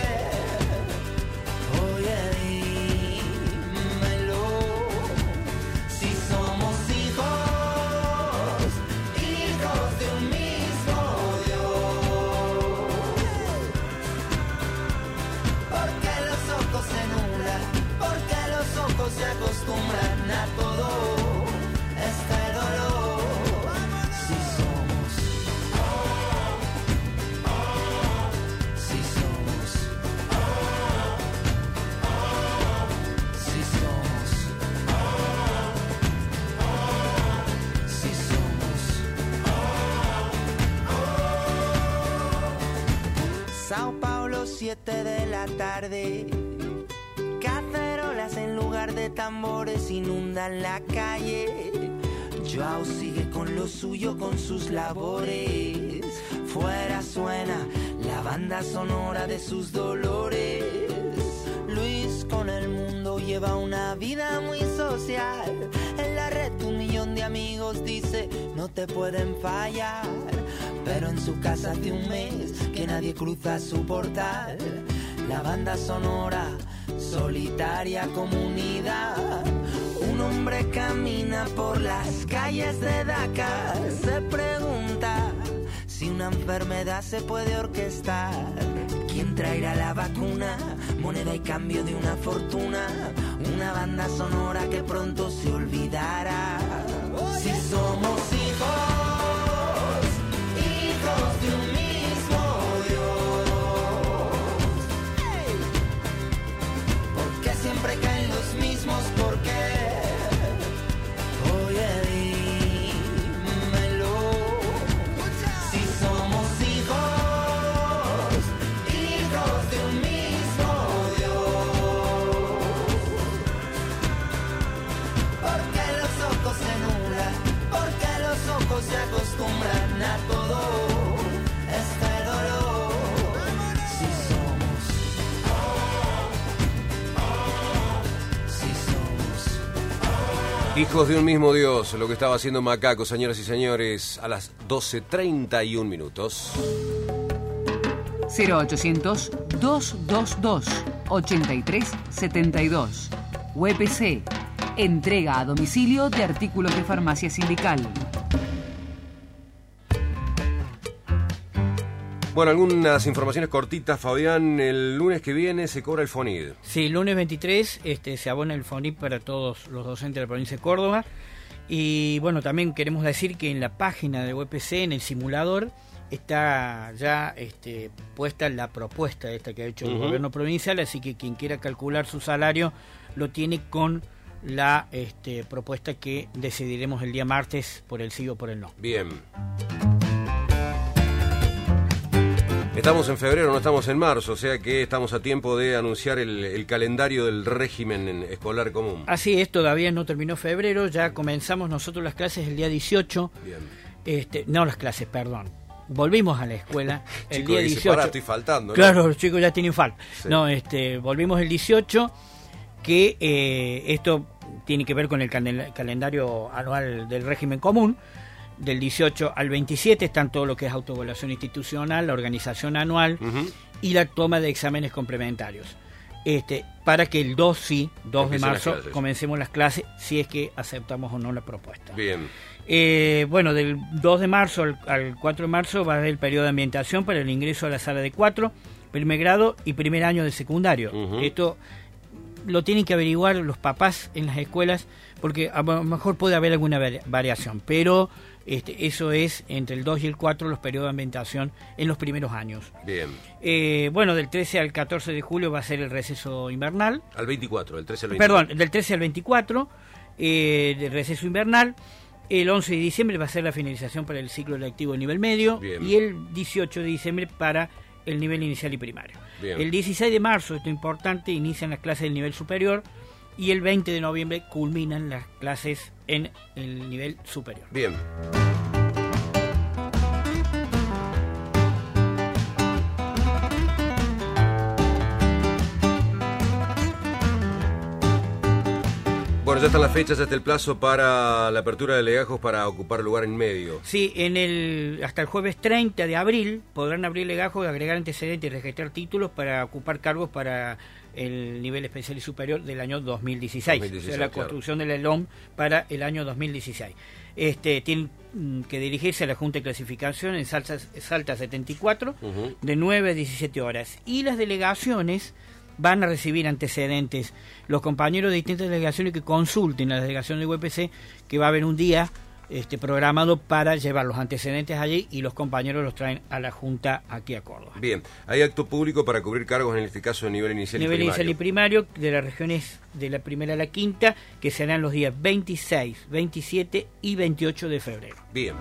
Oye, dímelo. Si somos hijos, hijos de un mismo Dios. ¿Por qué los ojos se nublan? ¿Por qué los ojos se acostumbran a todo este dolor? Si somos, si somos, si somos, si somos. Sao Paulo, siete de la tarde. Cacerolas en lugar de tambores inundan la calle. Joao sigue con lo suyo, con sus labores. Fuera suena la banda sonora de sus dolores. Luis con el mundo lleva una vida muy social. En la red un millón de amigos, dice, no te pueden fallar. Pero en su casa hace un mes que nadie cruza su portal. La banda sonora, solitaria comunidad. Un hombre camina por las calles de Dakar. Se pregunta si una enfermedad se puede orquestar. ¿Quién traerá la vacuna? Moneda y cambio de una fortuna. Una banda sonora que pronto se olvidará. Si somos hijos, hijos de un mismo Dios. ¿Por qué siempre caen los mismos? ¿Por qué? Oye, dímelo. Si somos hijos, hijos de un mismo Dios. ¿Por qué los ojos se nublan? ¿Por qué los Hijos de un mismo Dios, lo que estaba haciendo Macaco, señoras y señores, a las doce treinta y un minutos. cero ochocientos, doscientos veintidós, ochenta y tres setenta y dos. U E P C. Entrega a domicilio de artículos de farmacia sindical. Bueno, algunas informaciones cortitas, Fabián. El lunes que viene se cobra el FONID. Sí, lunes veintitrés este, se abona el FONID para todos los docentes de la provincia de Córdoba. Y bueno, también queremos decir que en la página de U E P C, en el simulador, está ya este, puesta la propuesta esta que ha hecho el uh-huh. gobierno provincial, así que quien quiera calcular su salario lo tiene con la este, propuesta que decidiremos el día martes por el sí o por el no. Bien. Estamos en febrero, no estamos en marzo, o sea que estamos a tiempo de anunciar el, el calendario del régimen escolar común. Así es, todavía no terminó febrero, ya comenzamos nosotros las clases el día dieciocho. Bien. Este, no las clases, perdón. Volvimos a la escuela el Chico, día dice, dieciocho. Pará, estoy faltando, ¿no? Claro, los chicos ya tienen falta. Sí. No, este, volvimos el dieciocho, que eh, esto tiene que ver con el cal- calendario anual del régimen común. Del dieciocho al veintisiete están todo lo que es autoevaluación institucional, la organización anual uh-huh. y la toma de exámenes complementarios. Este, para que el dos, sí, dos de marzo, comencemos las clases, si es que aceptamos o no la propuesta. Bien. Eh, bueno, del dos de marzo al, al cuatro de marzo va a haber el periodo de ambientación para el ingreso a la sala de cuatro, primer grado y primer año de secundario. Uh-huh. Esto lo tienen que averiguar los papás en las escuelas, porque a lo mejor puede haber alguna variación, pero este, eso es entre el dos y el cuatro los periodos de ambientación en los primeros años. Bien. Eh, bueno, del trece al catorce de julio va a ser el receso invernal. Al veinticuatro, del trece al veinticuatro. Perdón, del trece al veinticuatro, eh, del receso invernal. El once de diciembre va a ser la finalización para el ciclo lectivo de nivel medio. Bien. Y el dieciocho de diciembre para el nivel inicial y primario. Bien. El dieciséis de marzo, esto es importante, inician las clases del nivel superior y el veinte de noviembre culminan las clases en el nivel superior. Bien. Bueno, ya están las fechas, ya está el plazo para la apertura de legajos para ocupar lugar en medio. Sí, en el hasta el jueves treinta de abril podrán abrir legajos, agregar antecedentes y registrar títulos para ocupar cargos para el nivel especial y superior del año dos mil dieciséis. dos mil dieciséis, o sea, la claro. construcción del E L O M para el año dos mil dieciséis. Este, tienen que dirigirse a la Junta de Clasificación en Salta, Salta setenta y cuatro, uh-huh. de nueve a diecisiete horas. Y las delegaciones van a recibir antecedentes. Los compañeros de distintas delegaciones que consulten la delegación de U E P C, que va a haber un día este, programado para llevar los antecedentes allí y los compañeros los traen a la Junta aquí a Córdoba. Bien, hay acto público para cubrir cargos en este caso de nivel inicial nivel y primario. Nivel inicial y primario de las regiones de la primera a la quinta, que serán los días veintiséis, veintisiete y veintiocho de febrero. Bien.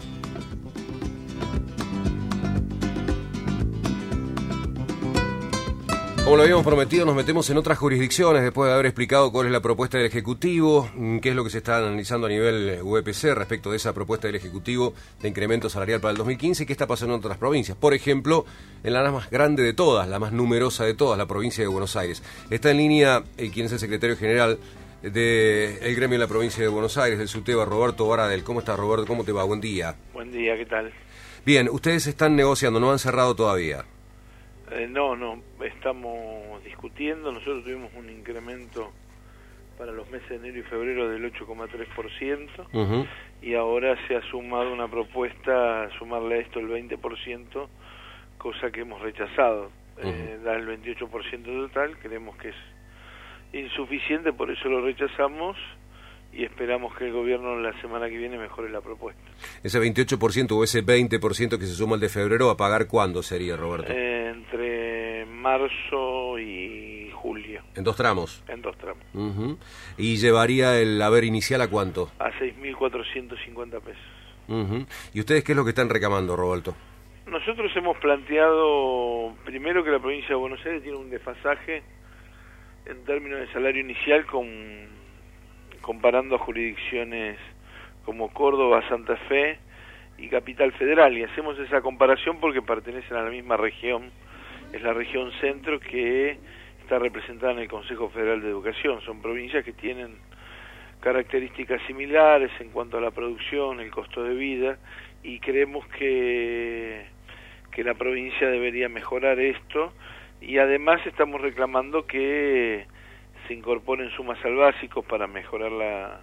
Como lo habíamos prometido, nos metemos en otras jurisdicciones después de haber explicado cuál es la propuesta del Ejecutivo, qué es lo que se está analizando a nivel U E P C respecto de esa propuesta del Ejecutivo de incremento salarial para el dos mil quince y qué está pasando en otras provincias. Por ejemplo, en la más grande de todas, la más numerosa de todas, la provincia de Buenos Aires. Está en línea eh, quien es el secretario general del gremio de la provincia de Buenos Aires, del SUTEBA, Roberto Baradel. ¿Cómo está, Roberto? ¿Cómo te va? Buen día. Buen día, ¿qué tal? Bien, ustedes están negociando, no han cerrado todavía. Eh, no, no, estamos discutiendo. Nosotros tuvimos un incremento para los meses de enero y febrero del ocho coma tres por ciento uh-huh. y ahora se ha sumado una propuesta, sumarle a esto el veinte por ciento, cosa que hemos rechazado. Uh-huh. Eh, da el veintiocho por ciento total, creemos que es insuficiente, por eso lo rechazamos y esperamos que el gobierno la semana que viene mejore la propuesta. ¿Ese veintiocho por ciento o ese veinte por ciento que se suma al de febrero, a pagar cuándo sería, Roberto? Eh, entre marzo y julio. ¿En dos tramos? En dos tramos. Uh-huh. ¿Y llevaría el haber inicial a cuánto? A seis mil cuatrocientos cincuenta pesos. Uh-huh. ¿Y ustedes qué es lo que están reclamando, Roberto? Nosotros hemos planteado, primero, que la provincia de Buenos Aires tiene un desfasaje en términos de salario inicial con comparando a jurisdicciones como Córdoba, Santa Fe y Capital Federal, y hacemos esa comparación porque pertenecen a la misma región, es la región centro que está representada en el Consejo Federal de Educación. Son provincias que tienen características similares en cuanto a la producción, el costo de vida, y creemos que, que la provincia debería mejorar esto, y además estamos reclamando que se incorporen sumas al básico para mejorar la,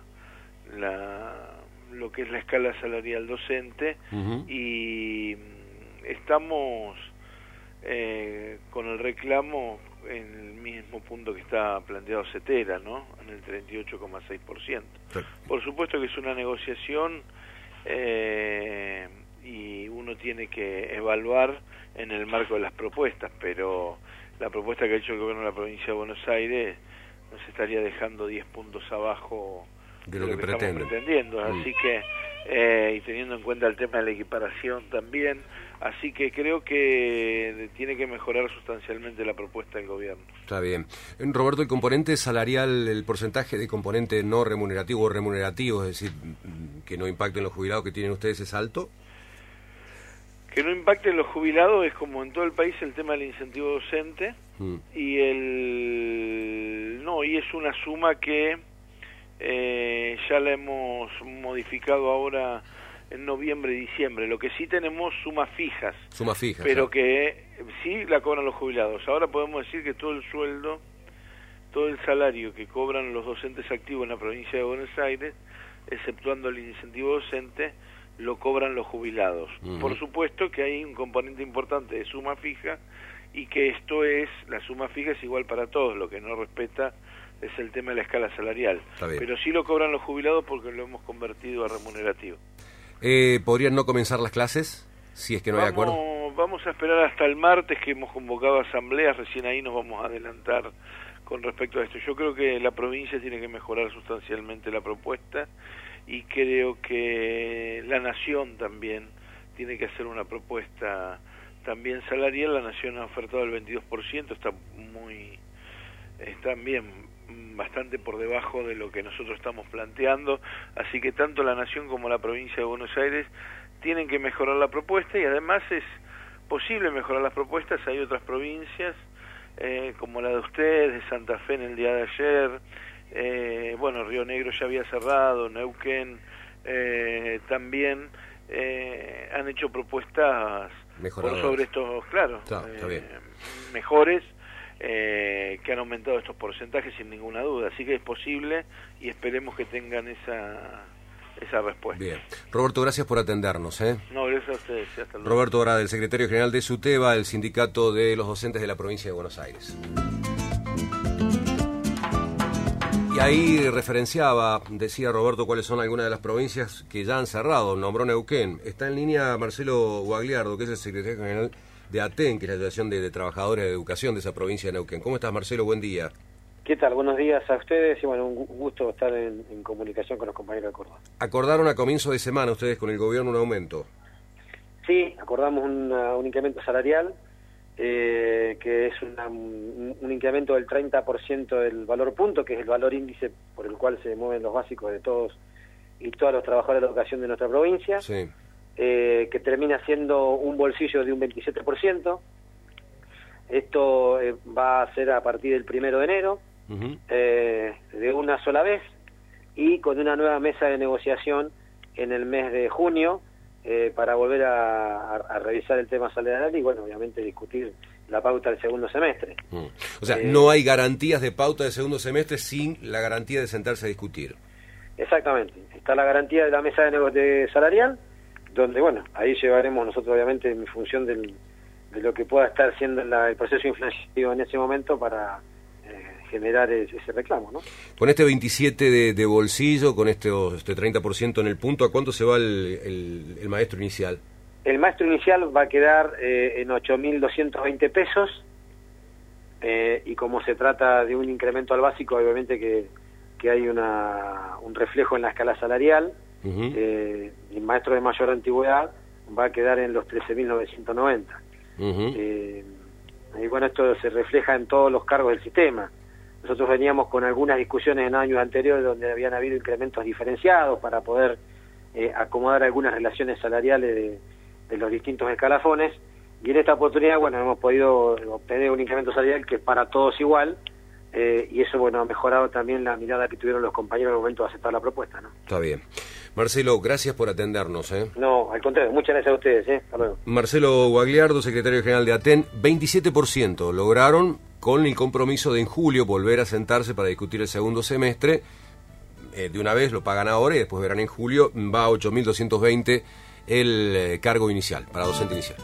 la lo que es la escala salarial docente. Uh-huh. Y estamos eh, con el reclamo en el mismo punto que está planteado Cetera, ¿no? En el treinta y ocho coma seis por ciento. Sí. Por supuesto que es una negociación eh, y uno tiene que evaluar en el marco de las propuestas, pero la propuesta que ha hecho el gobierno de la provincia de Buenos Aires nos estaría dejando diez puntos abajo de lo, de lo que, que estamos pretendiendo, mm. así que eh, y teniendo en cuenta el tema de la equiparación también, así que creo que tiene que mejorar sustancialmente la propuesta del gobierno. Está bien. Roberto, el componente salarial, el porcentaje de componente no remunerativo o remunerativo, es decir, que no impacte en los jubilados que tienen ustedes, ¿es alto? Que no impacte en los jubilados es como en todo el país el tema del incentivo docente, mm. y el no, y es una suma que eh, ya la hemos modificado ahora en noviembre y diciembre. Lo que sí tenemos sumas fijas, sumas fijas, pero claro, que sí la cobran los jubilados. Ahora podemos decir que todo el sueldo, todo el salario que cobran los docentes activos en la provincia de Buenos Aires, exceptuando el incentivo docente, lo cobran los jubilados. Uh-huh. Por supuesto que hay un componente importante de suma fija, y que esto es, la suma fija es igual para todos, lo que no respeta es el tema de la escala salarial. Pero sí lo cobran los jubilados porque lo hemos convertido a remunerativo. Eh, ¿Podrían no comenzar las clases si es que no vamos, hay acuerdo? Vamos a esperar hasta el martes, que hemos convocado asambleas, recién ahí nos vamos a adelantar con respecto a esto. Yo creo que la provincia tiene que mejorar sustancialmente la propuesta, y creo que la Nación también tiene que hacer una propuesta también salarial. La Nación ha ofertado el veintidós por ciento, está muy, está bien bastante por debajo de lo que nosotros estamos planteando, así que tanto la Nación como la provincia de Buenos Aires tienen que mejorar la propuesta, y además es posible mejorar las propuestas. Hay otras provincias, eh, como la de ustedes, de Santa Fe en el día de ayer, eh, bueno, Río Negro ya había cerrado, Neuquén eh, también eh, han hecho propuestas por sobre estos, claro, está, está bien. eh, mejores, eh, que han aumentado estos porcentajes sin ninguna duda, así que es posible, y esperemos que tengan esa esa respuesta. Bien. Roberto, gracias por atendernos. ¿eh? No, gracias a ustedes. Hasta luego. Roberto Orada, el secretario general de SUTEBA, el sindicato de los docentes de la provincia de Buenos Aires. Y ahí referenciaba, decía Roberto, cuáles son algunas de las provincias que ya han cerrado. Nombró Neuquén. Está en línea Marcelo Guagliardo, que es el secretario general de ATEN, que es la Asociación de, de Trabajadores de Educación de esa provincia de Neuquén. ¿Cómo estás, Marcelo? Buen día. ¿Qué tal? Buenos días a ustedes, y bueno, un gusto estar en, en comunicación con los compañeros de Córdoba. ¿Acordaron a comienzo de semana ustedes con el gobierno un aumento? Sí, acordamos una, un incremento salarial, eh, que es una, un, un incremento del treinta por ciento del valor punto, que es el valor índice por el cual se mueven los básicos de todos y todos los trabajadores de educación de nuestra provincia, sí. eh, que termina siendo un bolsillo de un veintisiete por ciento. Esto eh, va a ser a partir del primero de enero, uh-huh. eh, de una sola vez, y con una nueva mesa de negociación en el mes de junio, eh, para volver a, a, a revisar el tema salarial y, bueno, obviamente discutir la pauta del segundo semestre. Uh. O sea, eh, no hay garantías de pauta del segundo semestre sin la garantía de sentarse a discutir. Exactamente. Está la garantía de la mesa de negociación salarial, donde, bueno, ahí llevaremos nosotros, obviamente, en función del, de lo que pueda estar siendo la, el proceso inflativo en ese momento para generar ese reclamo, ¿no? Con este veintisiete de, de bolsillo, con este, este treinta por ciento en el punto, ¿a cuánto se va el, el, el maestro inicial? El maestro inicial va a quedar eh, en ocho mil doscientos veinte pesos, eh, y como se trata de un incremento al básico, obviamente que, que hay una, un reflejo en la escala salarial. Uh-huh. eh, el maestro de mayor antigüedad va a quedar en los trece mil novecientos noventa. Uh-huh. eh, y bueno, esto se refleja en todos los cargos del sistema. Nosotros veníamos con algunas discusiones en años anteriores donde habían habido incrementos diferenciados para poder eh, acomodar algunas relaciones salariales de, de los distintos escalafones, y en esta oportunidad, bueno, hemos podido obtener un incremento salarial que es para todos igual, eh, y eso, bueno, ha mejorado también la mirada que tuvieron los compañeros al momento de aceptar la propuesta, ¿no? Está bien. Marcelo, gracias por atendernos, ¿eh? No, al contrario, muchas gracias a ustedes, ¿eh? Hasta luego. Marcelo Guagliardo, secretario general de ATEN, veintisiete por ciento lograron con el compromiso de en julio volver a sentarse para discutir el segundo semestre. Eh, de una vez lo pagan ahora y después verán en julio, va a ocho mil doscientos veinte el eh, cargo inicial, para docente inicial.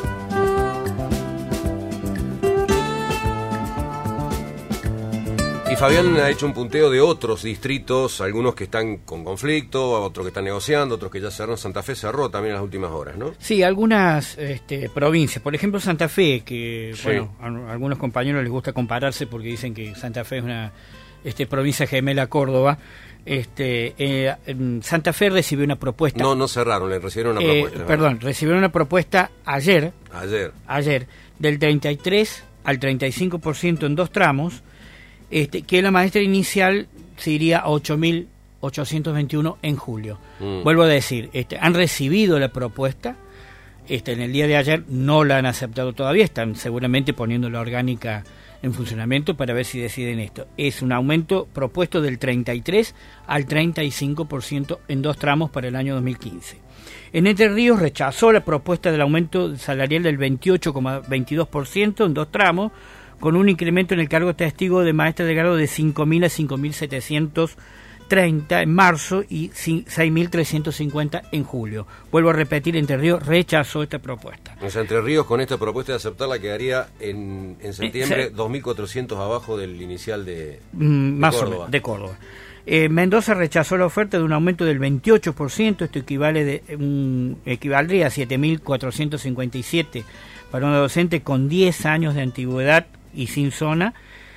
Y Fabián ha hecho un punteo de otros distritos, algunos que están con conflicto, otros que están negociando, otros que ya cerraron. Santa Fe cerró también en las últimas horas, ¿no? Sí, algunas este, provincias, por ejemplo Santa Fe, que Sí. bueno, a, a algunos compañeros les gusta compararse porque dicen que Santa Fe es una este, provincia gemela a Córdoba. Este, eh, Santa Fe recibió una propuesta. No, no cerraron, le recibieron una eh, propuesta. Perdón, recibieron una propuesta ayer, Ayer. ayer del treinta y tres al treinta y cinco por ciento en dos tramos, este, que la maestra inicial se iría a ocho mil ochocientos veintiuno en julio. Mm. Vuelvo a decir, este, han recibido la propuesta, este, en el día de ayer no la han aceptado todavía, están seguramente poniendo la orgánica en funcionamiento para ver si deciden esto. Es un aumento propuesto del treinta y tres al treinta y cinco por ciento en dos tramos para el año dos mil quince. En Entre Ríos rechazó la propuesta del aumento salarial del veintiocho coma veintidós por ciento en dos tramos, con un incremento en el cargo testigo de maestra de grado de cinco mil a cinco mil setecientos treinta en marzo y seis mil trescientos cincuenta en julio. Vuelvo a repetir, Entre Ríos rechazó esta propuesta. O sea, Entre Ríos con esta propuesta de aceptarla quedaría en, en septiembre Eh, dos mil cuatrocientos abajo del inicial de, Mm, de más Córdoba. o menos, de Córdoba. Eh, Mendoza rechazó la oferta de un aumento del veintiocho por ciento, esto equivale de, um, equivaldría a siete mil cuatrocientos cincuenta y siete para una docente con diez años de antigüedad y sin zona,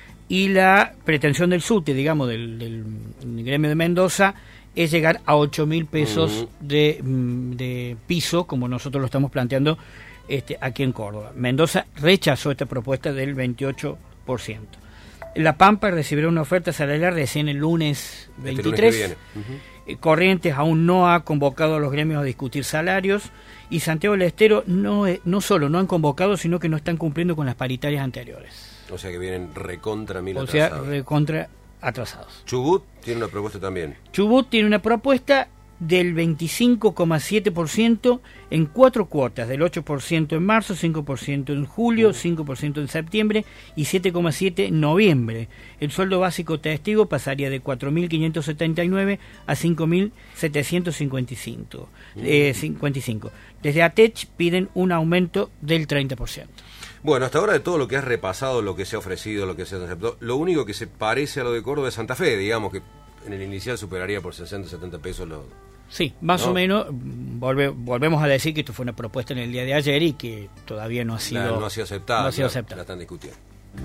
y la pretensión del SUTE, digamos, del, del, del gremio de Mendoza, es llegar a ocho mil pesos Uh-huh. de, mm, de piso, como nosotros lo estamos planteando este, aquí en Córdoba. Mendoza rechazó esta propuesta del veintiocho por ciento. La Pampa recibirá una oferta salarial recién el lunes Este lunes veintitrés. que viene. Ujú. Eh, Corrientes aún no ha convocado a los gremios a discutir salarios, y Santiago del Estero no, eh, no solo no han convocado, sino que no están cumpliendo con las paritarias anteriores. O sea que vienen recontra mil O sea, atrasados. recontra atrasados. Chubut tiene una propuesta también. Chubut tiene una propuesta del veinticinco coma siete por ciento en cuatro cuotas, del ocho por ciento en marzo, cinco por ciento en julio, cinco por ciento en septiembre y siete coma siete por ciento en noviembre. El sueldo básico testigo pasaría de cuatro mil quinientos setenta y nueve a cinco mil setecientos cincuenta y cinco. Eh, cincuenta y cinco. Desde ATECH piden un aumento del treinta por ciento. Bueno, hasta ahora de todo lo que has repasado, lo que se ha ofrecido, lo que se ha aceptado, lo único que se parece a lo de Córdoba es Santa Fe, digamos que en el inicial superaría por sesenta, setenta pesos lo... Sí, más ¿no? o menos. Volve, volvemos a decir que esto fue una propuesta en el día de ayer y que todavía no ha sido, La- no ha sido aceptada, no ha sido la- aceptada. la están discutiendo.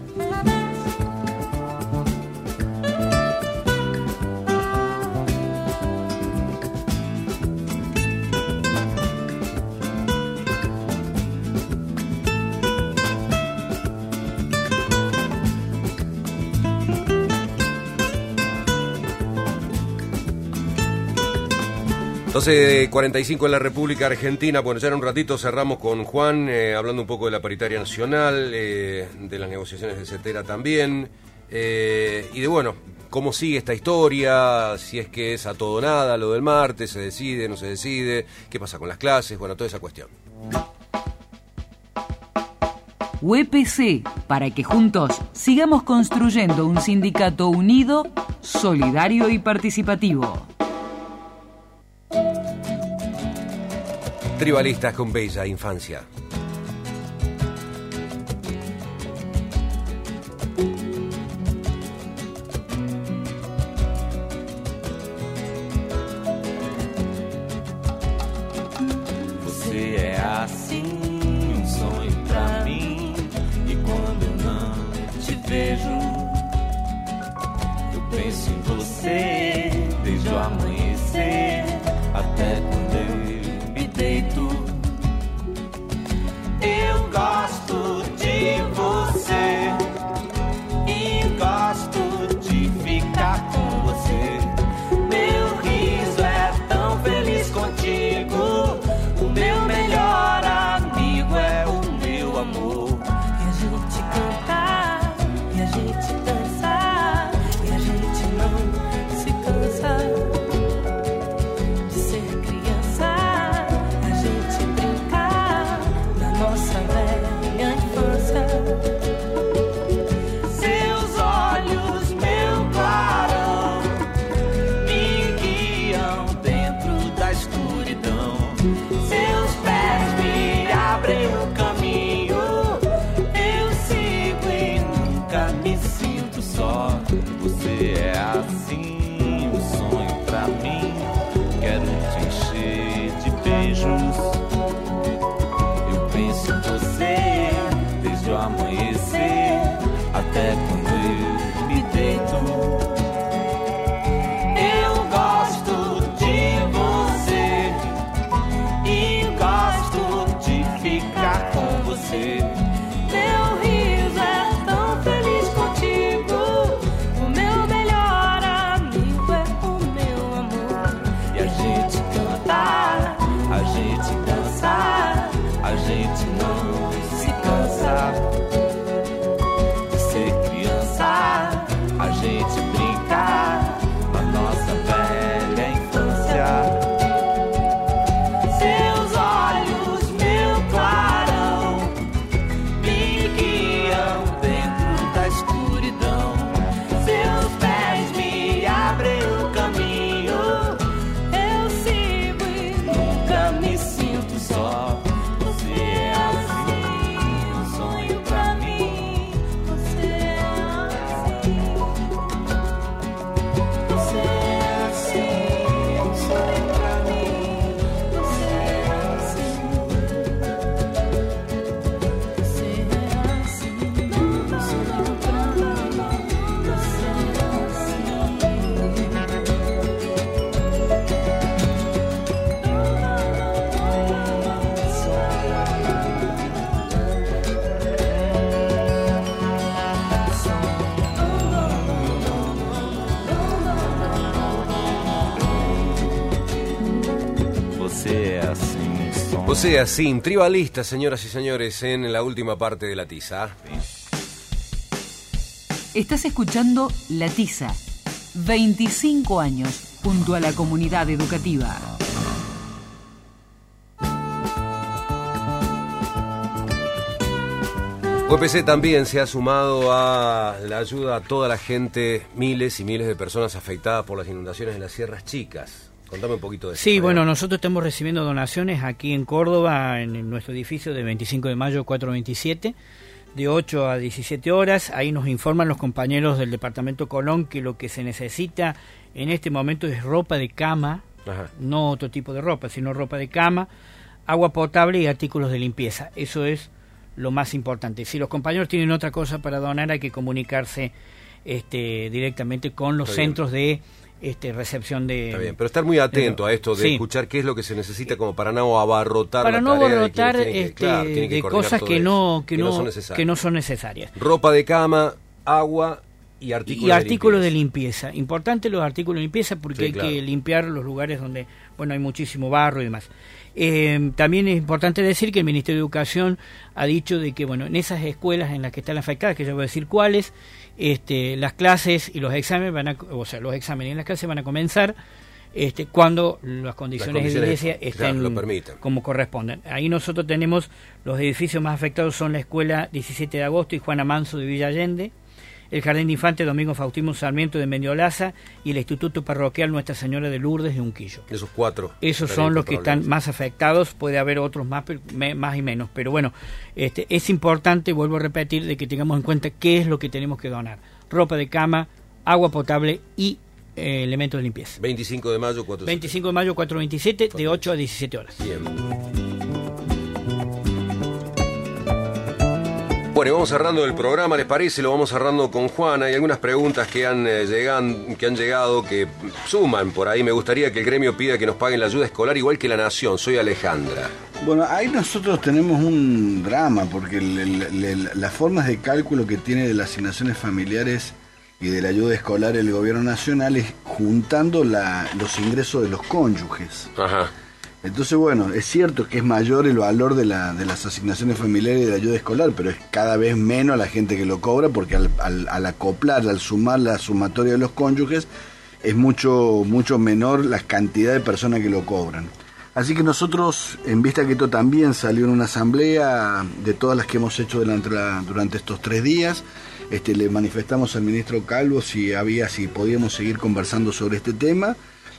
doce cuarenta y cinco en la República Argentina. Bueno, ya en un ratito cerramos con Juan, eh, hablando un poco de la paritaria nacional, eh, de las negociaciones de CETERA también, eh, y de, bueno, cómo sigue esta historia, si es que es a todo o nada lo del martes, se decide, no se decide, qué pasa con las clases, bueno, toda esa cuestión. U E P C, para que juntos sigamos construyendo un sindicato unido, solidario y participativo. Tribalistas con bella infancia. Você é assim, um sonho pra mim. E quando eu não te vejo, eu penso em você desde o amanhecer até quando eu me deito. o caminho. Eu sigo e nunca me sinto só. Você é assim, um sonho pra mim. Quero te encher de beijos. Eu penso em você desde o amanhecer até quando eu me deito. Eu gosto de você e gosto de ficar com você. Teu riso é tão feliz contigo. O meu melhor amigo é o meu amor. E a gente cantar, a gente dançar, a gente não se cansa de ser criança, a gente brincar na nossa velha infância. Seus olhos, meu clarão, me guiam dentro da escuridão. Seus pés me abrem o caminho. Eu sigo e nunca me sinto só. Você é assim, um sonho pra mim. Você é assim. Você é assim, um sonho pra mim. Você é assim. Você é assim, um sonho pra mim. Você Você é assim, um sonho. Você es así, tribalista, señoras y señores, en la última parte de La Tiza. Estás escuchando La Tiza, veinticinco años junto a la comunidad educativa. U E P C también se ha sumado a la ayuda a toda la gente, miles y miles de personas afectadas por las inundaciones en las Sierras Chicas. Contame un poquito de eso. Sí, bueno, nosotros estamos recibiendo donaciones aquí en Córdoba, en nuestro edificio de veinticinco de mayo cuatrocientos veintisiete, de ocho a diecisiete horas. Ahí nos informan los compañeros del departamento Colón que lo que se necesita en este momento es ropa de cama, Ajá. no otro tipo de ropa, sino ropa de cama, agua potable y artículos de limpieza. Eso es lo más importante. Si los compañeros tienen otra cosa para donar, hay que comunicarse este, directamente con los Está bien. centros de este, recepción de... Está bien, pero estar muy atento a esto de Sí. escuchar qué es lo que se necesita como para no abarrotar para la no tarea de abarrotar quienes tienen que- este, claro, tienen que de coordinar cosas todo que eso, no, que, no, son necesarias. que no son necesarias. Ropa de cama, agua y artículos Y artículos de de limpieza. limpieza. Importante los artículos de limpieza porque Sí, hay claro. que limpiar los lugares donde bueno hay muchísimo barro y demás. Eh, también es importante decir que el Ministerio de Educación ha dicho de que bueno en esas escuelas en las que están afectadas, que yo voy a decir cuáles, este, las clases y los exámenes van a, o sea, los exámenes y las clases van a comenzar este, cuando las condiciones, Las condiciones, edilicias claro, estén lo permitan. como corresponden. Ahí nosotros tenemos los edificios más afectados son la Escuela diecisiete de agosto y Juana Manso de Villa Allende, el Jardín de Infantes Domingo Faustino Sarmiento de Mendiolaza y el Instituto Parroquial Nuestra Señora de Lourdes de Unquillo. Esos cuatro. Esos estarían son los con que están problemas. más afectados, puede haber otros más, pero me- más y menos, pero bueno, este, es importante, vuelvo a repetir, de que tengamos en cuenta qué es lo que tenemos que donar. Ropa de cama, agua potable y eh, elementos de limpieza. veinticinco de mayo, cuatro. veinticinco de mayo, cuatrocientos veintisiete, de ocho a diecisiete horas. Bien. Bueno, y vamos cerrando el programa, ¿les parece? Lo vamos cerrando con Juana. Hay algunas preguntas que han, eh, llegan, que han llegado que suman por ahí. Me gustaría que el gremio pida que nos paguen la ayuda escolar igual que la Nación. Soy Alejandra. Bueno, ahí nosotros tenemos un drama, porque el- el- el- las formas de cálculo que tiene de las asignaciones familiares y de la ayuda escolar el gobierno nacional es juntando la, los ingresos de los cónyuges. Ajá. Entonces, bueno, es cierto que es mayor el valor de, la, de las asignaciones familiares y de la ayuda escolar, pero es cada vez menos la gente que lo cobra, porque al, al, al acoplar, al sumar la sumatoria de los cónyuges, es mucho, mucho menor la cantidad de personas que lo cobran. Así que nosotros, en vista que esto también salió en una asamblea de todas las que hemos hecho durante, la, durante estos tres días, este, le manifestamos al ministro Calvo si había, si podíamos seguir conversando sobre este tema,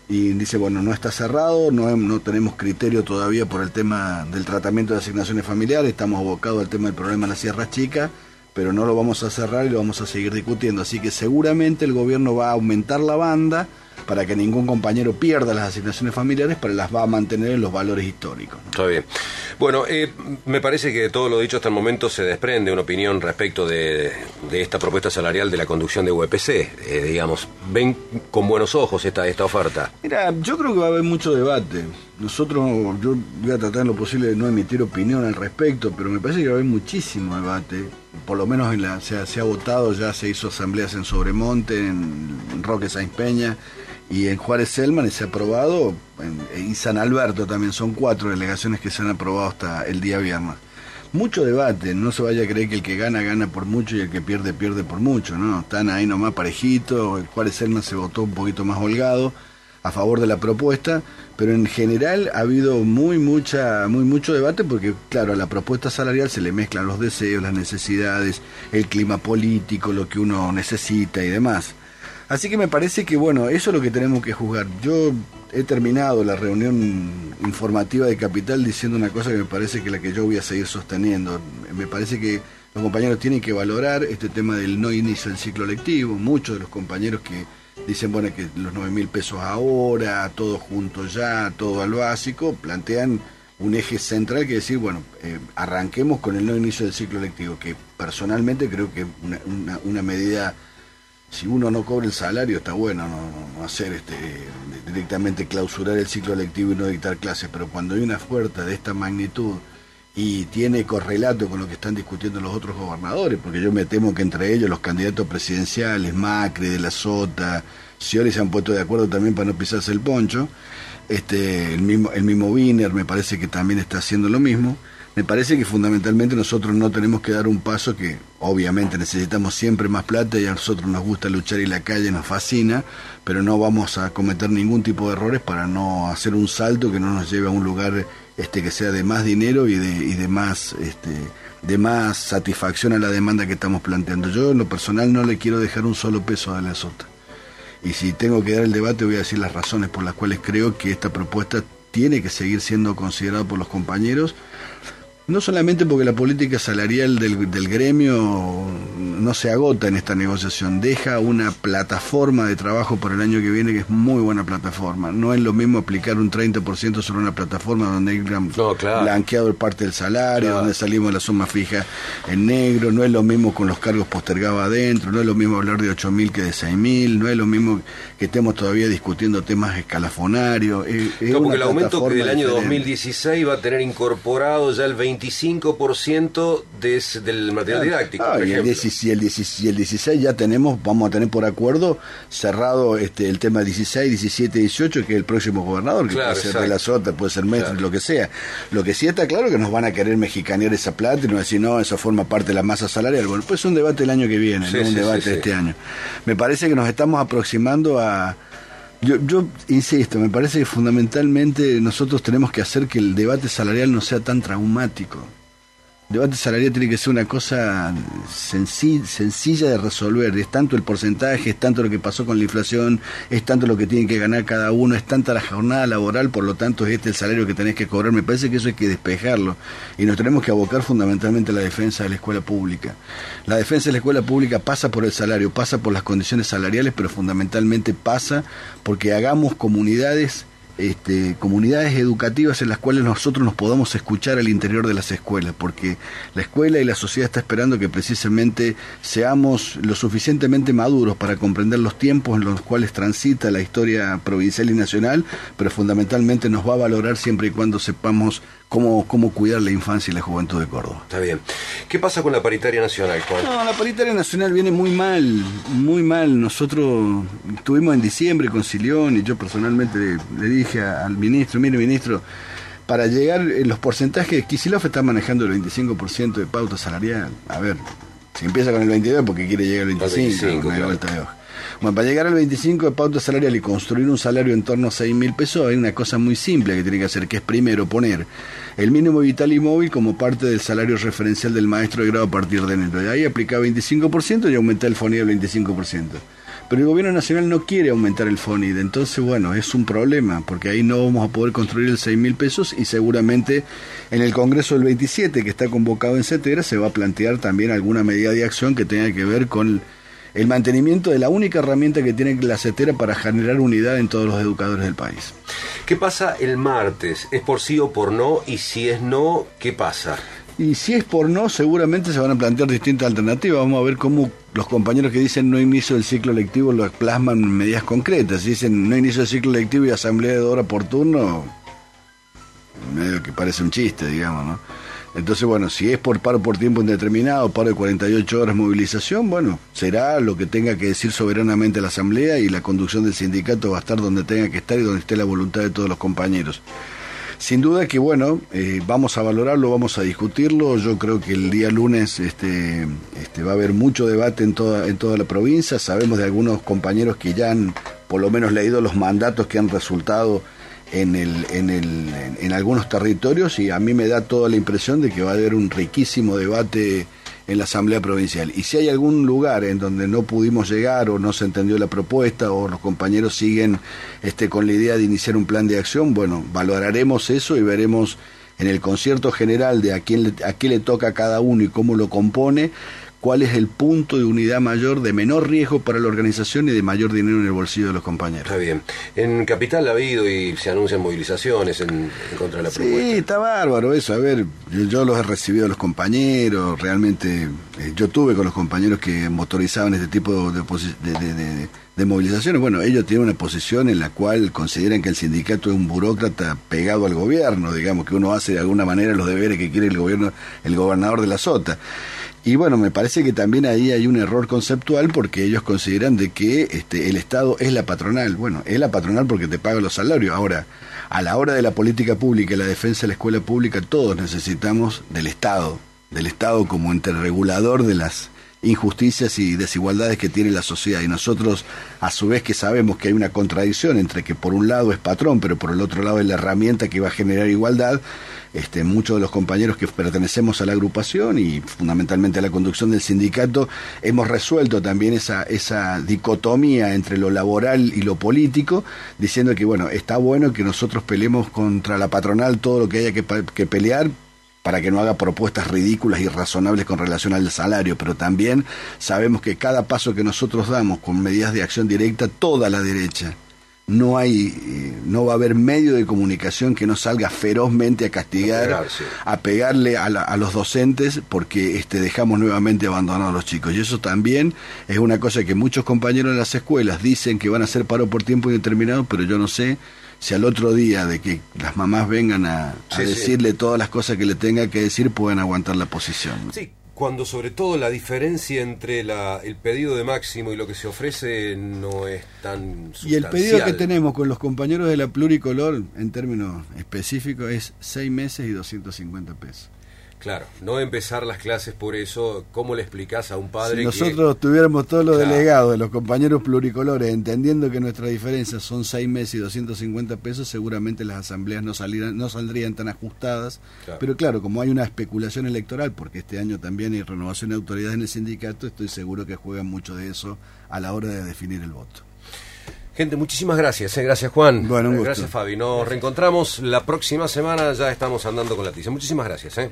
y dice, bueno, no está cerrado, no, no tenemos criterio todavía por el tema del tratamiento de asignaciones familiares, estamos abocados al tema del problema de la Sierra Chica, pero no lo vamos a cerrar y lo vamos a seguir discutiendo, así que seguramente el gobierno va a aumentar la banda para que ningún compañero pierda las asignaciones familiares, pero las va a mantener en los valores históricos. Está bien. Bueno, eh, me parece que de todo lo dicho hasta el momento se desprende una opinión respecto de, de esta propuesta salarial de la conducción de U E P C. Eh, digamos, ¿ven con buenos ojos esta, esta oferta? Mira, yo creo que va a haber mucho debate. Nosotros, yo voy a tratar en lo posible de no emitir opinión al respecto, pero me parece que va a haber muchísimo debate. Por lo menos en la, se, se ha votado, ya se hizo asambleas en Sobremonte, en, en Roque Sáenz Peña y en Juárez Selman, y se ha aprobado, en, y San Alberto también, son cuatro delegaciones que se han aprobado hasta el día viernes. Mucho debate, no se vaya a creer que el que gana, gana por mucho y el que pierde, pierde por mucho, ¿no? Están ahí nomás parejitos, el Juárez Selman se votó un poquito más holgado a favor de la propuesta, pero en general ha habido muy mucha muy mucho debate porque, claro, a la propuesta salarial se le mezclan los deseos, las necesidades, el clima político, lo que uno necesita y demás. Así que me parece que, bueno, eso es lo que tenemos que juzgar. Yo he terminado la reunión informativa de Capital diciendo una cosa que me parece que la que yo voy a seguir sosteniendo. Me parece que los compañeros tienen que valorar este tema del no inicio del ciclo lectivo. Muchos de los compañeros que dicen, bueno, que los nueve mil pesos ahora, todo junto ya, todo al básico, plantean un eje central que decir, bueno, eh, arranquemos con el no inicio del ciclo lectivo, que personalmente creo que una, una, una medida, si uno no cobra el salario, está bueno no, no hacer este directamente clausurar el ciclo lectivo y no dictar clases, pero cuando hay una oferta de esta magnitud y tiene correlato con lo que están discutiendo los otros gobernadores, porque yo me temo que entre ellos los candidatos presidenciales, Macri, De la Sota, Scioli, se han puesto de acuerdo también para no pisarse el poncho, este el mismo el mismo Wiener me parece que también está haciendo lo mismo. Me parece que fundamentalmente nosotros no tenemos que dar un paso, que obviamente necesitamos siempre más plata y a nosotros nos gusta luchar y la calle nos fascina, pero no vamos a cometer ningún tipo de errores para no hacer un salto que no nos lleve a un lugar este que sea de más dinero y de y de más este de más satisfacción a la demanda que estamos planteando. Yo en lo personal no le quiero dejar un solo peso a De la Sota. Y si tengo que dar el debate voy a decir las razones por las cuales creo que esta propuesta tiene que seguir siendo considerada por los compañeros. No solamente porque la política salarial del, del gremio no se agota en esta negociación, deja una plataforma de trabajo para el año que viene que es muy buena plataforma. No es lo mismo aplicar un treinta por ciento sobre una plataforma donde hay no, claro. blanqueado parte del salario, claro. donde salimos de la suma fija en negro, no es lo mismo con los cargos postergados adentro, no es lo mismo hablar de ocho mil que de seis mil, no es lo mismo que estemos todavía discutiendo temas escalafonarios. Es, es no, porque el aumento que del año diferente. dos mil dieciséis va a tener incorporado ya el veinticinco por ciento de, del material didáctico. Ah, por y, el dieciséis, y, el dieciséis, y el dieciséis ya tenemos, vamos a tener por acuerdo cerrado este el tema dieciséis, diecisiete, dieciocho, que es el próximo gobernador, que claro, puede ser De la Sota, puede ser Mestre, claro. lo que sea. Lo que sí está claro que nos van a querer mexicanear esa plata y nos decir, no, eso forma parte de la masa salarial. Bueno, pues es un debate el año que viene, sí, no un sí, debate sí, este sí. año. Me parece que nos estamos aproximando a... Yo, yo insisto, me parece que fundamentalmente nosotros tenemos que hacer que el debate salarial no sea tan traumático. El debate salarial tiene que ser una cosa sencilla, sencilla de resolver. Es tanto el porcentaje, es tanto lo que pasó con la inflación, es tanto lo que tiene que ganar cada uno, es tanta la jornada laboral, por lo tanto es este el salario que tenés que cobrar. Me parece que eso hay que despejarlo y nos tenemos que abocar fundamentalmente a la defensa de la escuela pública. La defensa de la escuela pública pasa por el salario, pasa por las condiciones salariales, pero fundamentalmente pasa porque hagamos comunidades Este, comunidades educativas en las cuales nosotros nos podamos escuchar al interior de las escuelas, porque la escuela y la sociedad está esperando que precisamente seamos lo suficientemente maduros para comprender los tiempos en los cuales transita la historia provincial y nacional, pero fundamentalmente nos va a valorar siempre y cuando sepamos cómo, cómo cuidar la infancia y la juventud de Córdoba. Está bien. ¿Qué pasa con la paritaria nacional, Juan? No, la paritaria nacional viene muy mal, muy mal. Nosotros estuvimos en diciembre con Silión y yo personalmente le, le dije al ministro, mire ministro, para llegar en los porcentajes, Kicillof está manejando el veinticinco por ciento de pauta salarial. A ver, si empieza con el veintidós porque quiere llegar al veinticinco, no hay vuelta de hoja. Bueno, para llegar al veinticinco de pauta salarial y construir un salario en torno a seis mil pesos, hay una cosa muy simple que tiene que hacer, que es primero poner el mínimo vital y móvil como parte del salario referencial del maestro de grado a partir de enero. De ahí aplicar veinticinco por ciento y aumentar el FONID al veinticinco por ciento. Pero el gobierno nacional no quiere aumentar el FONID, entonces bueno, es un problema, porque ahí no vamos a poder construir el seis mil pesos y seguramente en el Congreso del veintisiete, que está convocado en CETERA, se va a plantear también alguna medida de acción que tenga que ver con el mantenimiento de la única herramienta que tiene la CETERA para generar unidad en todos los educadores del país. ¿Qué pasa el martes? ¿Es por sí o por no? Y si es no, ¿qué pasa? Y si es por no, seguramente se van a plantear distintas alternativas. Vamos a ver cómo los compañeros que dicen no inicio del ciclo lectivo lo plasman en medidas concretas. Si dicen no inicio del ciclo lectivo y asamblea de hora por turno, medio que parece un chiste, digamos, ¿no? Entonces, bueno, si es por paro por tiempo indeterminado, paro de cuarenta y ocho horas, movilización, bueno, será lo que tenga que decir soberanamente la asamblea, y la conducción del sindicato va a estar donde tenga que estar y donde esté la voluntad de todos los compañeros. Sin duda que, bueno, eh, vamos a valorarlo, vamos a discutirlo. Yo creo que el día lunes este, este, va a haber mucho debate en toda, en toda la provincia. Sabemos de algunos compañeros que ya han por lo menos leído los mandatos que han resultado en, el, en, el, en, en algunos territorios, y a mí me da toda la impresión de que va a haber un riquísimo debate en la Asamblea Provincial. Y si hay algún lugar en donde no pudimos llegar o no se entendió la propuesta o los compañeros siguen este, con la idea de iniciar un plan de acción, bueno, valoraremos eso y veremos en el concierto general de a quién le, a qué le toca a cada uno y cómo lo compone, cuál es el punto de unidad mayor, de menor riesgo para la organización y de mayor dinero en el bolsillo de los compañeros. Está bien. En Capital ha habido y se anuncian movilizaciones en, en contra de la propuesta. Sí, está bárbaro eso. A ver, yo, yo los he recibido de los compañeros, realmente eh, yo tuve con los compañeros que motorizaban este tipo de, de, de, de, de movilizaciones. Bueno, ellos tienen una posición en la cual consideran que el sindicato es un burócrata pegado al gobierno, digamos, que uno hace de alguna manera los deberes que quiere el gobierno, el gobernador de la Sota. Y bueno, me parece que también ahí hay un error conceptual, porque ellos consideran de que este, el Estado es la patronal. Bueno, es la patronal porque te paga los salarios. Ahora, a la hora de la política pública y la defensa de la escuela pública, todos necesitamos del Estado, del Estado como ente regulador de las injusticias y desigualdades que tiene la sociedad. Y nosotros, a su vez, que sabemos que hay una contradicción entre que por un lado es patrón, pero por el otro lado es la herramienta que va a generar igualdad. Este, muchos de los compañeros que pertenecemos a la agrupación y fundamentalmente a la conducción del sindicato hemos resuelto también esa, esa dicotomía entre lo laboral y lo político, diciendo que bueno, está bueno que nosotros peleemos contra la patronal todo lo que haya que, que pelear, para que no haga propuestas ridículas y irrazonables con relación al salario, pero también sabemos que cada paso que nosotros damos con medidas de acción directa, toda la derecha, no hay, no va a haber medio de comunicación que no salga ferozmente a castigar, a, sí. a pegarle a, la, a los docentes porque este, dejamos nuevamente abandonados a los chicos. Y eso también es una cosa que muchos compañeros de las escuelas dicen que van a hacer paro por tiempo indeterminado, pero yo no sé si al otro día de que las mamás vengan a, a sí, decirle sí. todas las cosas que le tenga que decir, pueden aguantar la posición. Sí. Cuando sobre todo la diferencia entre la, el pedido de máximo y lo que se ofrece no es tan sustancial. Y el pedido que tenemos con los compañeros de la pluricolor, en términos específicos, es seis meses y doscientos cincuenta pesos. Claro, no empezar las clases por eso. ¿Cómo le explicás a un padre si que... nosotros tuviéramos todos los claro. delegados de los compañeros pluricolores entendiendo que nuestras diferencias son seis meses y doscientos cincuenta pesos, seguramente las asambleas no, salieran, no saldrían tan ajustadas. Claro. Pero claro, como hay una especulación electoral, porque este año también hay renovación de autoridades en el sindicato, estoy seguro que juegan mucho de eso a la hora de definir el voto. Gente, muchísimas gracias, ¿eh? Gracias Juan, bueno, un gusto. Gracias Fabi, nos gracias. Reencontramos la próxima semana, ya estamos andando con la tiza. Muchísimas gracias, ¿eh?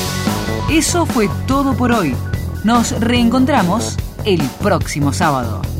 Eso fue todo por hoy. Nos reencontramos el próximo sábado.